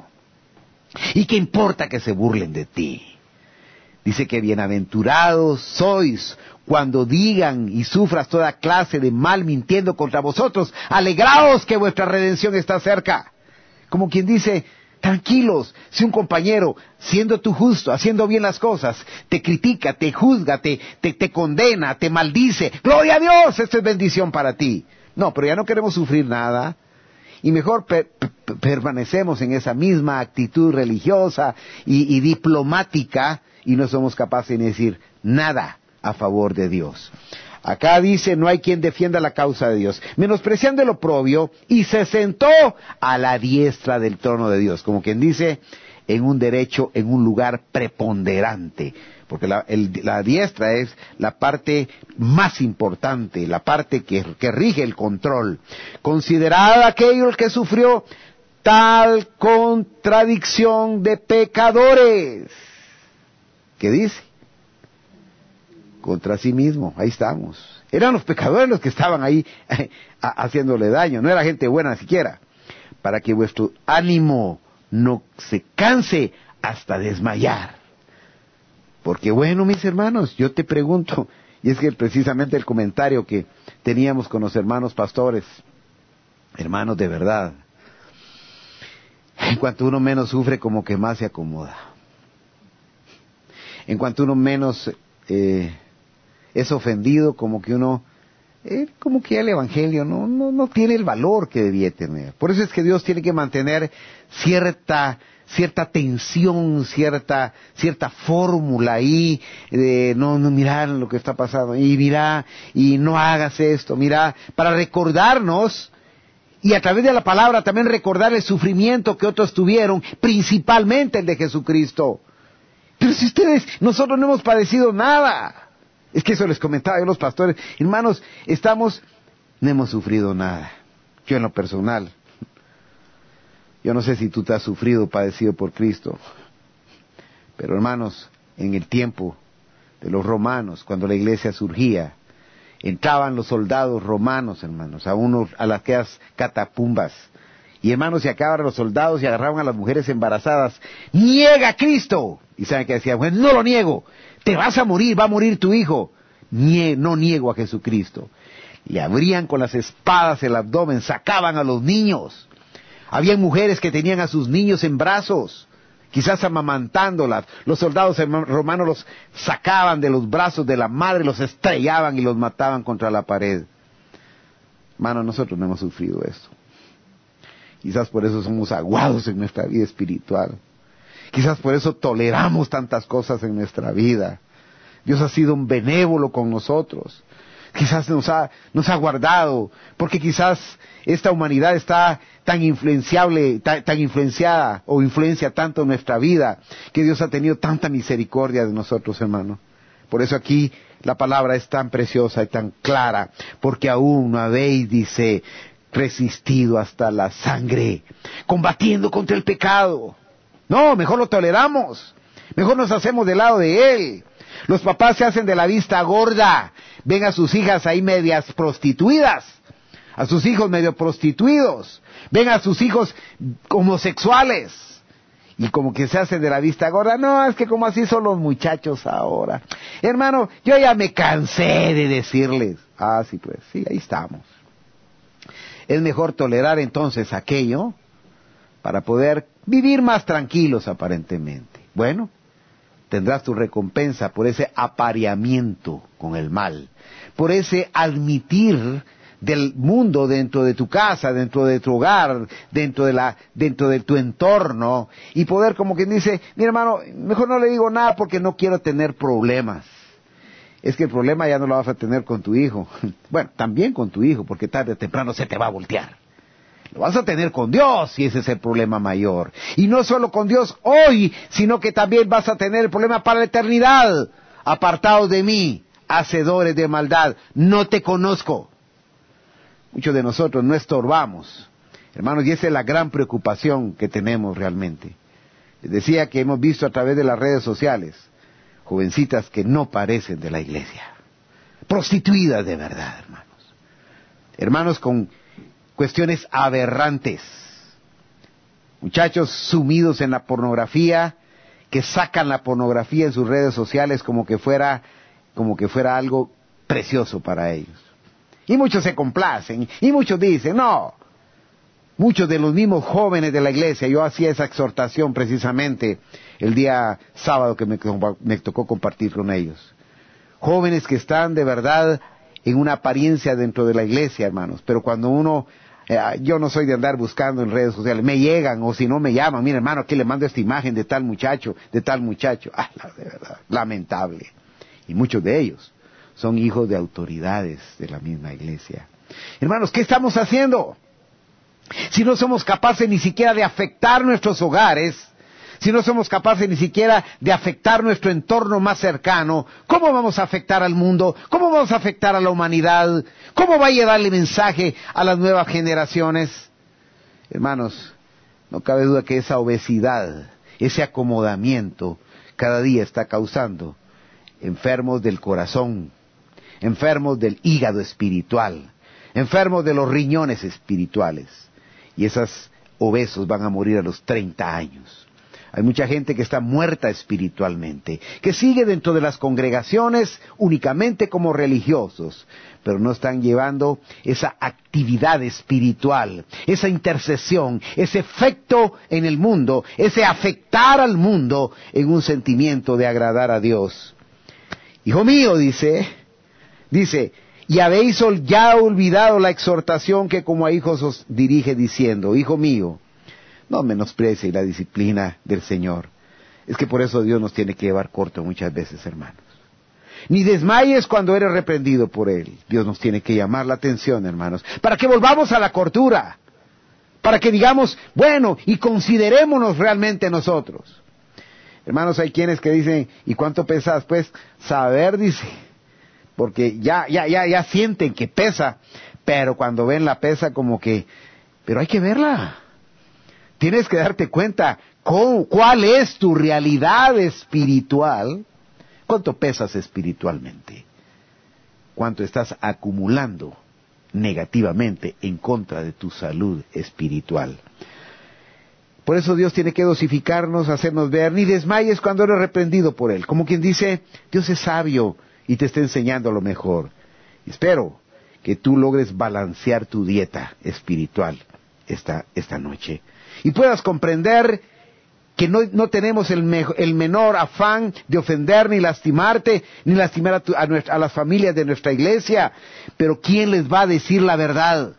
¿Y qué importa que se burlen de ti? Dice que bienaventurados sois cuando digan y sufras toda clase de mal mintiendo contra vosotros. Alegraos que vuestra redención está cerca. Como quien dice, tranquilos, si un compañero, siendo tú justo, haciendo bien las cosas, te critica, te juzga, te, te, te condena, te maldice, ¡gloria a Dios! Esta es bendición para ti. No, pero ya no queremos sufrir nada, y mejor per, per, permanecemos en esa misma actitud religiosa y, y diplomática, y no somos capaces de decir nada a favor de Dios. Acá dice, no hay quien defienda la causa de Dios, menospreciando el oprobio, y se sentó a la diestra del trono de Dios, como quien dice, en un derecho, en un lugar preponderante, porque la, el, la diestra es la parte más importante, la parte que, que rige el control. Considerad aquello que sufrió tal contradicción de pecadores. ¿Qué dice? Contra sí mismo, ahí estamos. Eran los pecadores los que estaban ahí eh, haciéndole daño, no era gente buena siquiera. Para que vuestro ánimo no se canse hasta desmayar. Porque bueno, mis hermanos, yo te pregunto, y es que precisamente el comentario que teníamos con los hermanos pastores, hermanos de verdad, en cuanto uno menos sufre, como que más se acomoda. En cuanto uno menos eh, es ofendido, como que uno, eh, como que el evangelio no, no, no tiene el valor que debía tener. Por eso es que Dios tiene que mantener cierta cierta tensión, cierta cierta fórmula ahí, de no, no, mira lo que está pasando, y mira, y no hagas esto, mira, para recordarnos, y a través de la palabra también recordar el sufrimiento que otros tuvieron, principalmente el de Jesucristo. Pero si ustedes, nosotros no hemos padecido nada. Es que eso les comentaba yo a los pastores, hermanos, estamos, no hemos sufrido nada. Yo en lo personal, yo no sé si tú te has sufrido o padecido por Cristo, pero hermanos, en el tiempo de los romanos, cuando la iglesia surgía, entraban los soldados romanos, hermanos, a unos, a las aquellas catacumbas, Y hermanos, se acabaron los soldados y agarraron a las mujeres embarazadas. ¡Niega a Cristo! Y saben que decían, bueno, no lo niego, te vas a morir, va a morir tu hijo. Nie no niego a Jesucristo. Le abrían con las espadas el abdomen, sacaban a los niños. Habían mujeres que tenían a sus niños en brazos, quizás amamantándolas. Los soldados romanos los sacaban de los brazos de la madre, los estrellaban y los mataban contra la pared. Hermano, nosotros no hemos sufrido esto. Quizás por eso somos aguados en nuestra vida espiritual. Quizás por eso toleramos tantas cosas en nuestra vida. Dios ha sido un benévolo con nosotros. Quizás nos ha, nos ha guardado, porque quizás esta humanidad está tan influenciable, tan, tan influenciada, o influencia tanto en nuestra vida, que Dios ha tenido tanta misericordia de nosotros, hermano. Por eso aquí la palabra es tan preciosa y tan clara, porque aún no habéis, dice, resistido hasta la sangre, combatiendo contra el pecado. No, mejor lo toleramos, mejor nos hacemos del lado de él. Los papás se hacen de la vista gorda, ven a sus hijas ahí medias prostituidas, a sus hijos medio prostituidos, ven a sus hijos homosexuales, y como que se hacen de la vista gorda. No, es que como así son los muchachos ahora. Hermano, yo ya me cansé de decirles. Ah, sí, pues, sí, ahí estamos. Es mejor tolerar entonces aquello para poder vivir más tranquilos aparentemente. Bueno, tendrás tu recompensa por ese apareamiento con el mal, por ese admitir del mundo dentro de tu casa, dentro de tu hogar, dentro de la, dentro de tu entorno, y poder, como quien dice, mi hermano, mejor no le digo nada porque no quiero tener problemas. Es que el problema ya no lo vas a tener con tu hijo. Bueno, también con tu hijo, porque tarde o temprano se te va a voltear. Lo vas a tener con Dios, y ese es el problema mayor. Y no solo con Dios hoy, sino que también vas a tener el problema para la eternidad. Apartados de mí, hacedores de maldad, no te conozco. Muchos de nosotros no estorbamos, hermanos, y esa es la gran preocupación que tenemos realmente. Les decía que hemos visto a través de las redes sociales jovencitas que no parecen de la iglesia, prostituidas de verdad, hermanos. Hermanos con cuestiones aberrantes, muchachos sumidos en la pornografía, que sacan la pornografía en sus redes sociales como que fuera, como que fuera algo precioso para ellos. Y muchos se complacen, y muchos dicen, no, muchos de los mismos jóvenes de la iglesia, yo hacía esa exhortación precisamente el día sábado que me, me tocó compartir con ellos. Jóvenes que están de verdad en una apariencia dentro de la iglesia, hermanos, pero cuando uno, eh, yo no soy de andar buscando en redes sociales, me llegan o si no me llaman, mira hermano, aquí le mando esta imagen de tal muchacho, de tal muchacho, ah, de verdad, lamentable. Y muchos de ellos son hijos de autoridades de la misma iglesia. Hermanos, ¿qué estamos haciendo? Si no somos capaces ni siquiera de afectar nuestros hogares, si no somos capaces ni siquiera de afectar nuestro entorno más cercano, ¿cómo vamos a afectar al mundo? ¿Cómo vamos a afectar a la humanidad? ¿Cómo va a llevarle mensaje a las nuevas generaciones? Hermanos, no cabe duda que esa obesidad, ese acomodamiento, cada día está causando enfermos del corazón, enfermos del hígado espiritual, enfermos de los riñones espirituales. Y esos obesos van a morir a los treinta años. Hay mucha gente que está muerta espiritualmente, que sigue dentro de las congregaciones únicamente como religiosos, pero no están llevando esa actividad espiritual, esa intercesión, ese efecto en el mundo, ese afectar al mundo en un sentimiento de agradar a Dios. Hijo mío, dice, dice, y habéis ya olvidado la exhortación que como a hijos os dirige diciendo, hijo mío, no menosprecie la disciplina del Señor. Es que por eso Dios nos tiene que llevar corto muchas veces, hermanos. Ni desmayes cuando eres reprendido por Él. Dios nos tiene que llamar la atención, hermanos, para que volvamos a la cordura, para que digamos, bueno, y considerémonos realmente nosotros. Hermanos, hay quienes que dicen, ¿y cuánto pesas? Pues, saber, dice, porque ya, ya, ya, ya sienten que pesa, pero cuando ven la pesa como que, pero hay que verla. Tienes que darte cuenta con, cuál es tu realidad espiritual, cuánto pesas espiritualmente, cuánto estás acumulando negativamente en contra de tu salud espiritual. Por eso Dios tiene que dosificarnos, hacernos ver, ni desmayes cuando eres reprendido por Él. Como quien dice, Dios es sabio y te está enseñando lo mejor. Espero que tú logres balancear tu dieta espiritual esta, esta noche. Y puedas comprender que no, no tenemos el, me, el menor afán de ofender ni lastimarte, ni lastimar a, tu, a, nuestra, a las familias de nuestra iglesia. Pero ¿quién les va a decir la verdad?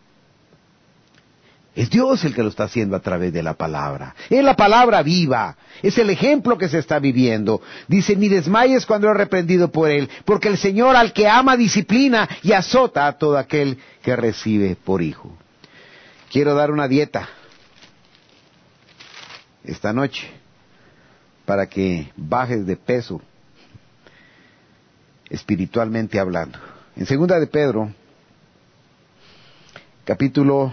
Es Dios el que lo está haciendo a través de la palabra. Es la palabra viva. Es el ejemplo que se está viviendo. Dice, ni desmayes cuando eres reprendido por Él, porque el Señor al que ama disciplina y azota a todo aquel que recibe por hijo. Quiero dar una dieta esta noche para que bajes de peso espiritualmente hablando. En segunda de Pedro, capítulo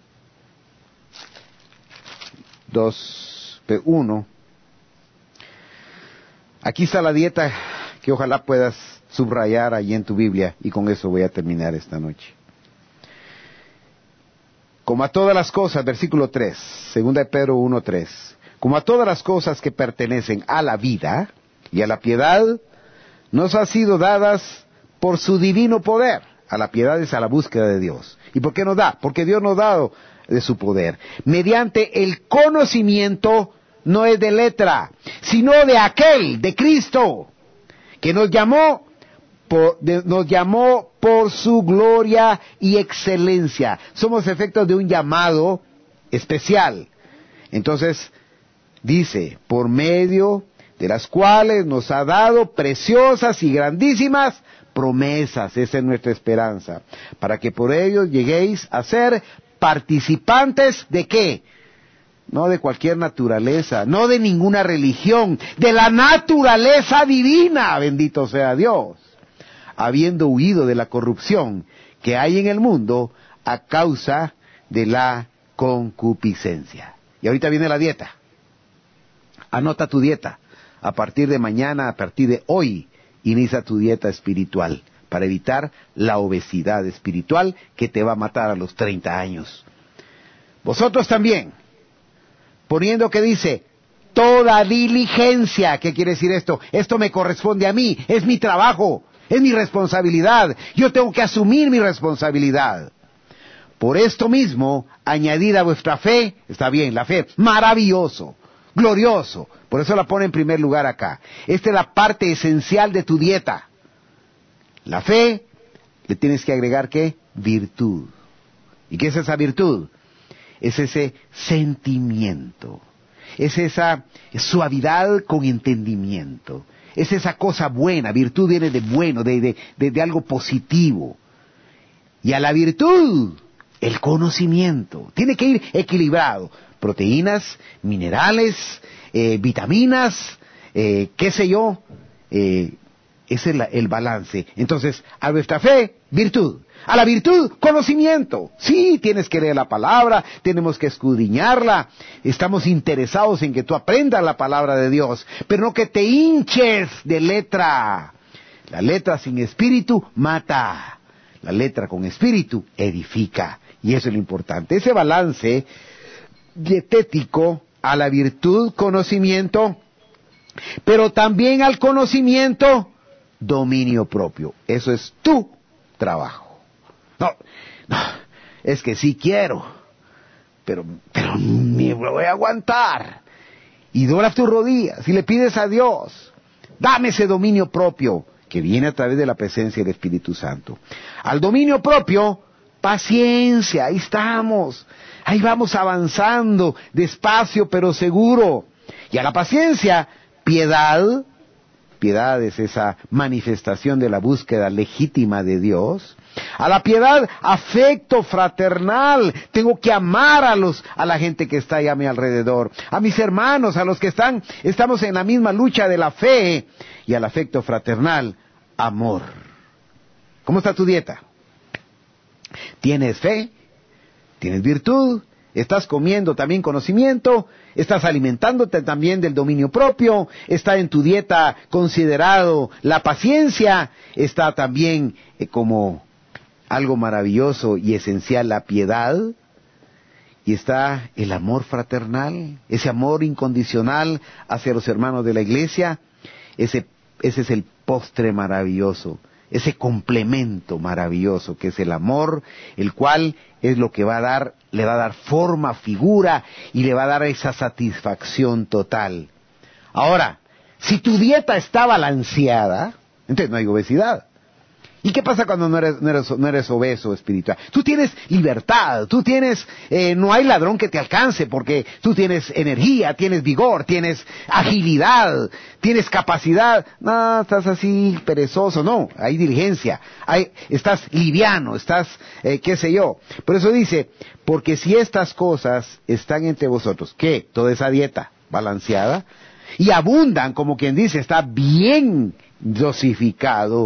dos, uno. Aquí está la dieta que ojalá puedas subrayar allí en tu Biblia, y con eso voy a terminar esta noche. Como a todas las cosas, versículo tres, segunda de Pedro uno, tres. Como a todas las cosas que pertenecen a la vida y a la piedad, nos han sido dadas por su divino poder. A la piedad es a la búsqueda de Dios. ¿Y por qué nos da? Porque Dios nos ha dado de su poder, mediante el conocimiento, no es de letra, sino de aquel, de Cristo, que nos llamó por, de, nos llamó por su gloria y excelencia. Somos efectos de un llamado especial. Entonces, dice, por medio de las cuales nos ha dado preciosas y grandísimas promesas. Esa es nuestra esperanza, para que por ellos lleguéis a ser participantes de qué, no de cualquier naturaleza, no de ninguna religión, de la naturaleza divina, bendito sea Dios, habiendo huido de la corrupción que hay en el mundo a causa de la concupiscencia. Y ahorita viene la dieta. Anota tu dieta. A partir de mañana, a partir de hoy, inicia tu dieta espiritual, para evitar la obesidad espiritual que te va a matar a los treinta años. Vosotros también, poniendo que dice, toda diligencia. ¿Qué quiere decir esto? Esto me corresponde a mí, es mi trabajo, es mi responsabilidad. Yo tengo que asumir mi responsabilidad. Por esto mismo, añadid a vuestra fe, está bien, la fe, maravilloso, glorioso. Por eso la pone en primer lugar acá. Esta es la parte esencial de tu dieta. La fe, le tienes que agregar ¿qué? Virtud. ¿Y qué es esa virtud? Es ese sentimiento, es esa suavidad con entendimiento, es esa cosa buena. Virtud viene de bueno, de, de, de, de algo positivo. Y a la virtud, el conocimiento. Tiene que ir equilibrado. Proteínas, minerales, eh, vitaminas, eh, qué sé yo, eh, ese es la, el balance. Entonces, a nuestra fe, virtud. A la virtud, conocimiento. Sí, tienes que leer la palabra, tenemos que escudriñarla. Estamos interesados en que tú aprendas la palabra de Dios, pero no que te hinches de letra. La letra sin espíritu mata. La letra con espíritu edifica. Y eso es lo importante. Ese balance dietético a la virtud, conocimiento, pero también al conocimiento, dominio propio. Eso es tu trabajo. No, no, es que sí quiero, pero, pero me voy a aguantar. Y doblas tus rodillas y le pides a Dios, dame ese dominio propio que viene a través de la presencia del Espíritu Santo. Al dominio propio, paciencia, ahí estamos. Ahí vamos avanzando, despacio pero seguro. Y a la paciencia, piedad. Piedad es esa manifestación de la búsqueda legítima de Dios. A la piedad, afecto fraternal. Tengo que amar a los, a la gente que está ahí a mi alrededor. A mis hermanos, a los que están, estamos en la misma lucha de la fe. Y al afecto fraternal, amor. ¿Cómo está tu dieta? ¿Tienes fe? ¿Tienes virtud? ¿Estás comiendo también conocimiento? ¿Estás alimentándote también del dominio propio? ¿Está en tu dieta considerado la paciencia? ¿Está también eh, como algo maravilloso y esencial, la piedad, y está el amor fraternal, ese amor incondicional hacia los hermanos de la iglesia. Ese, ese es el postre maravilloso, ese complemento maravilloso que es el amor, el cual es lo que va a dar, le va a dar forma, figura, y le va a dar esa satisfacción total. Ahora, si tu dieta está balanceada, entonces no hay obesidad. ¿Y qué pasa cuando no eres, no eres, no eres obeso espiritual? Tú tienes libertad, tú tienes, eh, no hay ladrón que te alcance, porque tú tienes energía, tienes vigor, tienes agilidad, tienes capacidad. No, estás así perezoso, no, hay diligencia, hay, estás liviano, estás, eh, qué sé yo. Por eso dice, porque si estas cosas están entre vosotros, ¿qué? Toda esa dieta balanceada, y abundan, como quien dice, está bien dosificado,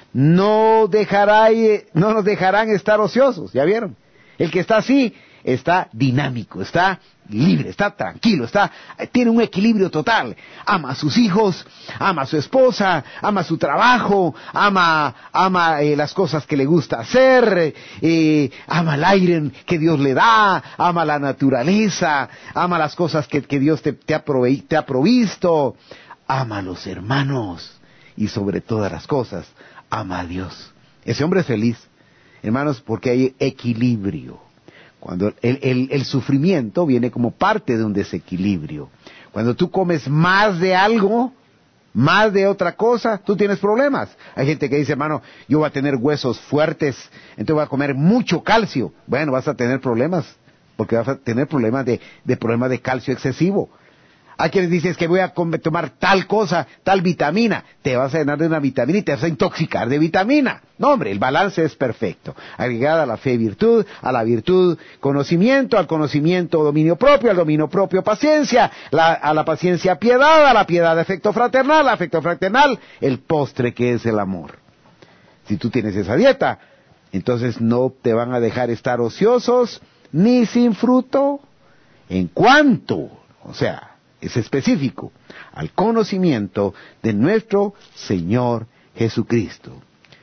no dejará, no nos dejarán estar ociosos, ¿ya vieron? El que está así, está dinámico, está libre, está tranquilo, está, tiene un equilibrio total. Ama a sus hijos, ama a su esposa, ama su trabajo, ama, ama eh, las cosas que le gusta hacer, eh, ama el aire que Dios le da, ama la naturaleza, ama las cosas que, que Dios te, te, ha prove, te ha provisto, ama a los hermanos y sobre todas las cosas, ama a Dios. Ese hombre es feliz, hermanos, porque hay equilibrio. Cuando el, el, el sufrimiento viene como parte de un desequilibrio. Cuando tú comes más de algo, más de otra cosa, tú tienes problemas. Hay gente que dice, hermano, yo voy a tener huesos fuertes, entonces voy a comer mucho calcio. Bueno, vas a tener problemas, porque vas a tener problemas de, de problemas de calcio excesivo. Hay quienes dicen que voy a tomar tal cosa, tal vitamina. Te vas a llenar de una vitamina y te vas a intoxicar de vitamina. No, hombre, el balance es perfecto. Agregada a la fe virtud, a la virtud conocimiento, al conocimiento dominio propio, al dominio propio paciencia, la, a la paciencia piedad, a la piedad afecto fraternal, afecto fraternal, el postre que es el amor. Si tú tienes esa dieta, entonces no te van a dejar estar ociosos ni sin fruto. En cuanto, o sea, es específico, al conocimiento de nuestro Señor Jesucristo.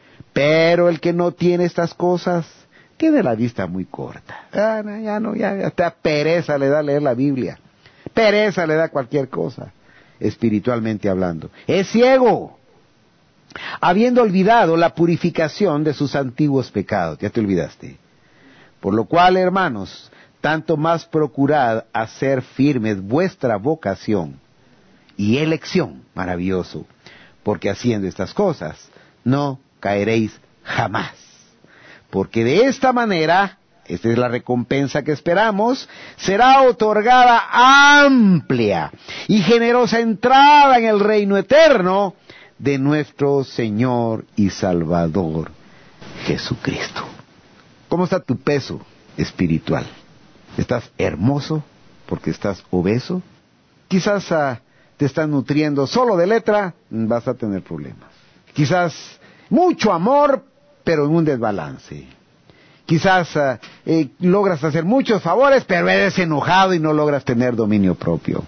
Pero el que no tiene estas cosas, tiene la vista muy corta. Ah, no, ya no, ya, hasta pereza le da leer la Biblia. Pereza le da cualquier cosa, espiritualmente hablando. Es ciego, habiendo olvidado la purificación de sus antiguos pecados. Ya te olvidaste. Por lo cual, hermanos, tanto más procurad hacer firmes vuestra vocación y elección, maravilloso, porque haciendo estas cosas no caeréis jamás. Porque de esta manera, esta es la recompensa que esperamos, será otorgada amplia y generosa entrada en el reino eterno de nuestro Señor y Salvador Jesucristo. ¿Cómo está tu peso espiritual? ¿Estás hermoso porque estás obeso? Quizás uh, te están nutriendo solo de letra, vas a tener problemas. Quizás mucho amor, pero en un desbalance. Quizás uh, eh, logras hacer muchos favores, pero eres enojado y no logras tener dominio propio.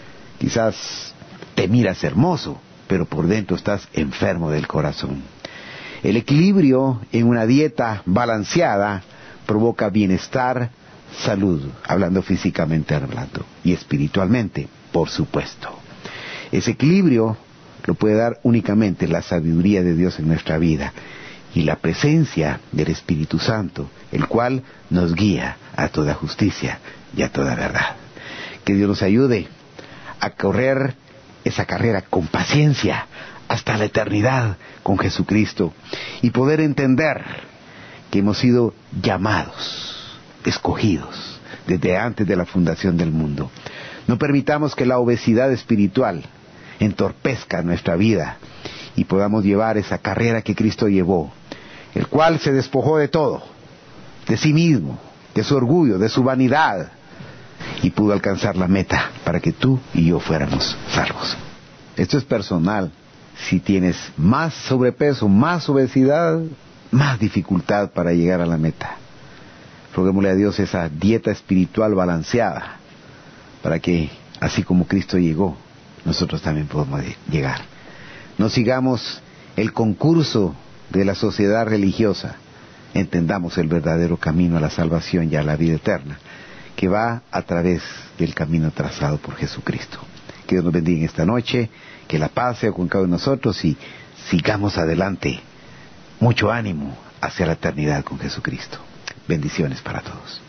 Quizás te miras hermoso, pero por dentro estás enfermo del corazón. El equilibrio en una dieta balanceada provoca bienestar, salud, hablando físicamente hablando, y espiritualmente, por supuesto. Ese equilibrio lo puede dar únicamente la sabiduría de Dios en nuestra vida y la presencia del Espíritu Santo, el cual nos guía a toda justicia y a toda verdad. Que Dios nos ayude a correr esa carrera con paciencia hasta la eternidad con Jesucristo y poder entender que hemos sido llamados, escogidos desde antes de la fundación del mundo. No permitamos que la obesidad espiritual entorpezca nuestra vida y podamos llevar esa carrera que Cristo llevó, el cual se despojó de todo, de sí mismo, de su orgullo, de su vanidad, y pudo alcanzar la meta para que tú y yo fuéramos salvos. Esto es personal. Si tienes más sobrepeso, más obesidad, más dificultad para llegar a la meta. Roguémosle a Dios esa dieta espiritual balanceada, para que, así como Cristo llegó, nosotros también podamos llegar. No sigamos el concurso de la sociedad religiosa, entendamos el verdadero camino a la salvación y a la vida eterna, que va a través del camino trazado por Jesucristo. Que Dios nos bendiga esta noche, que la paz sea con cada uno de nosotros y sigamos adelante. Mucho ánimo hacia la eternidad con Jesucristo. Bendiciones para todos.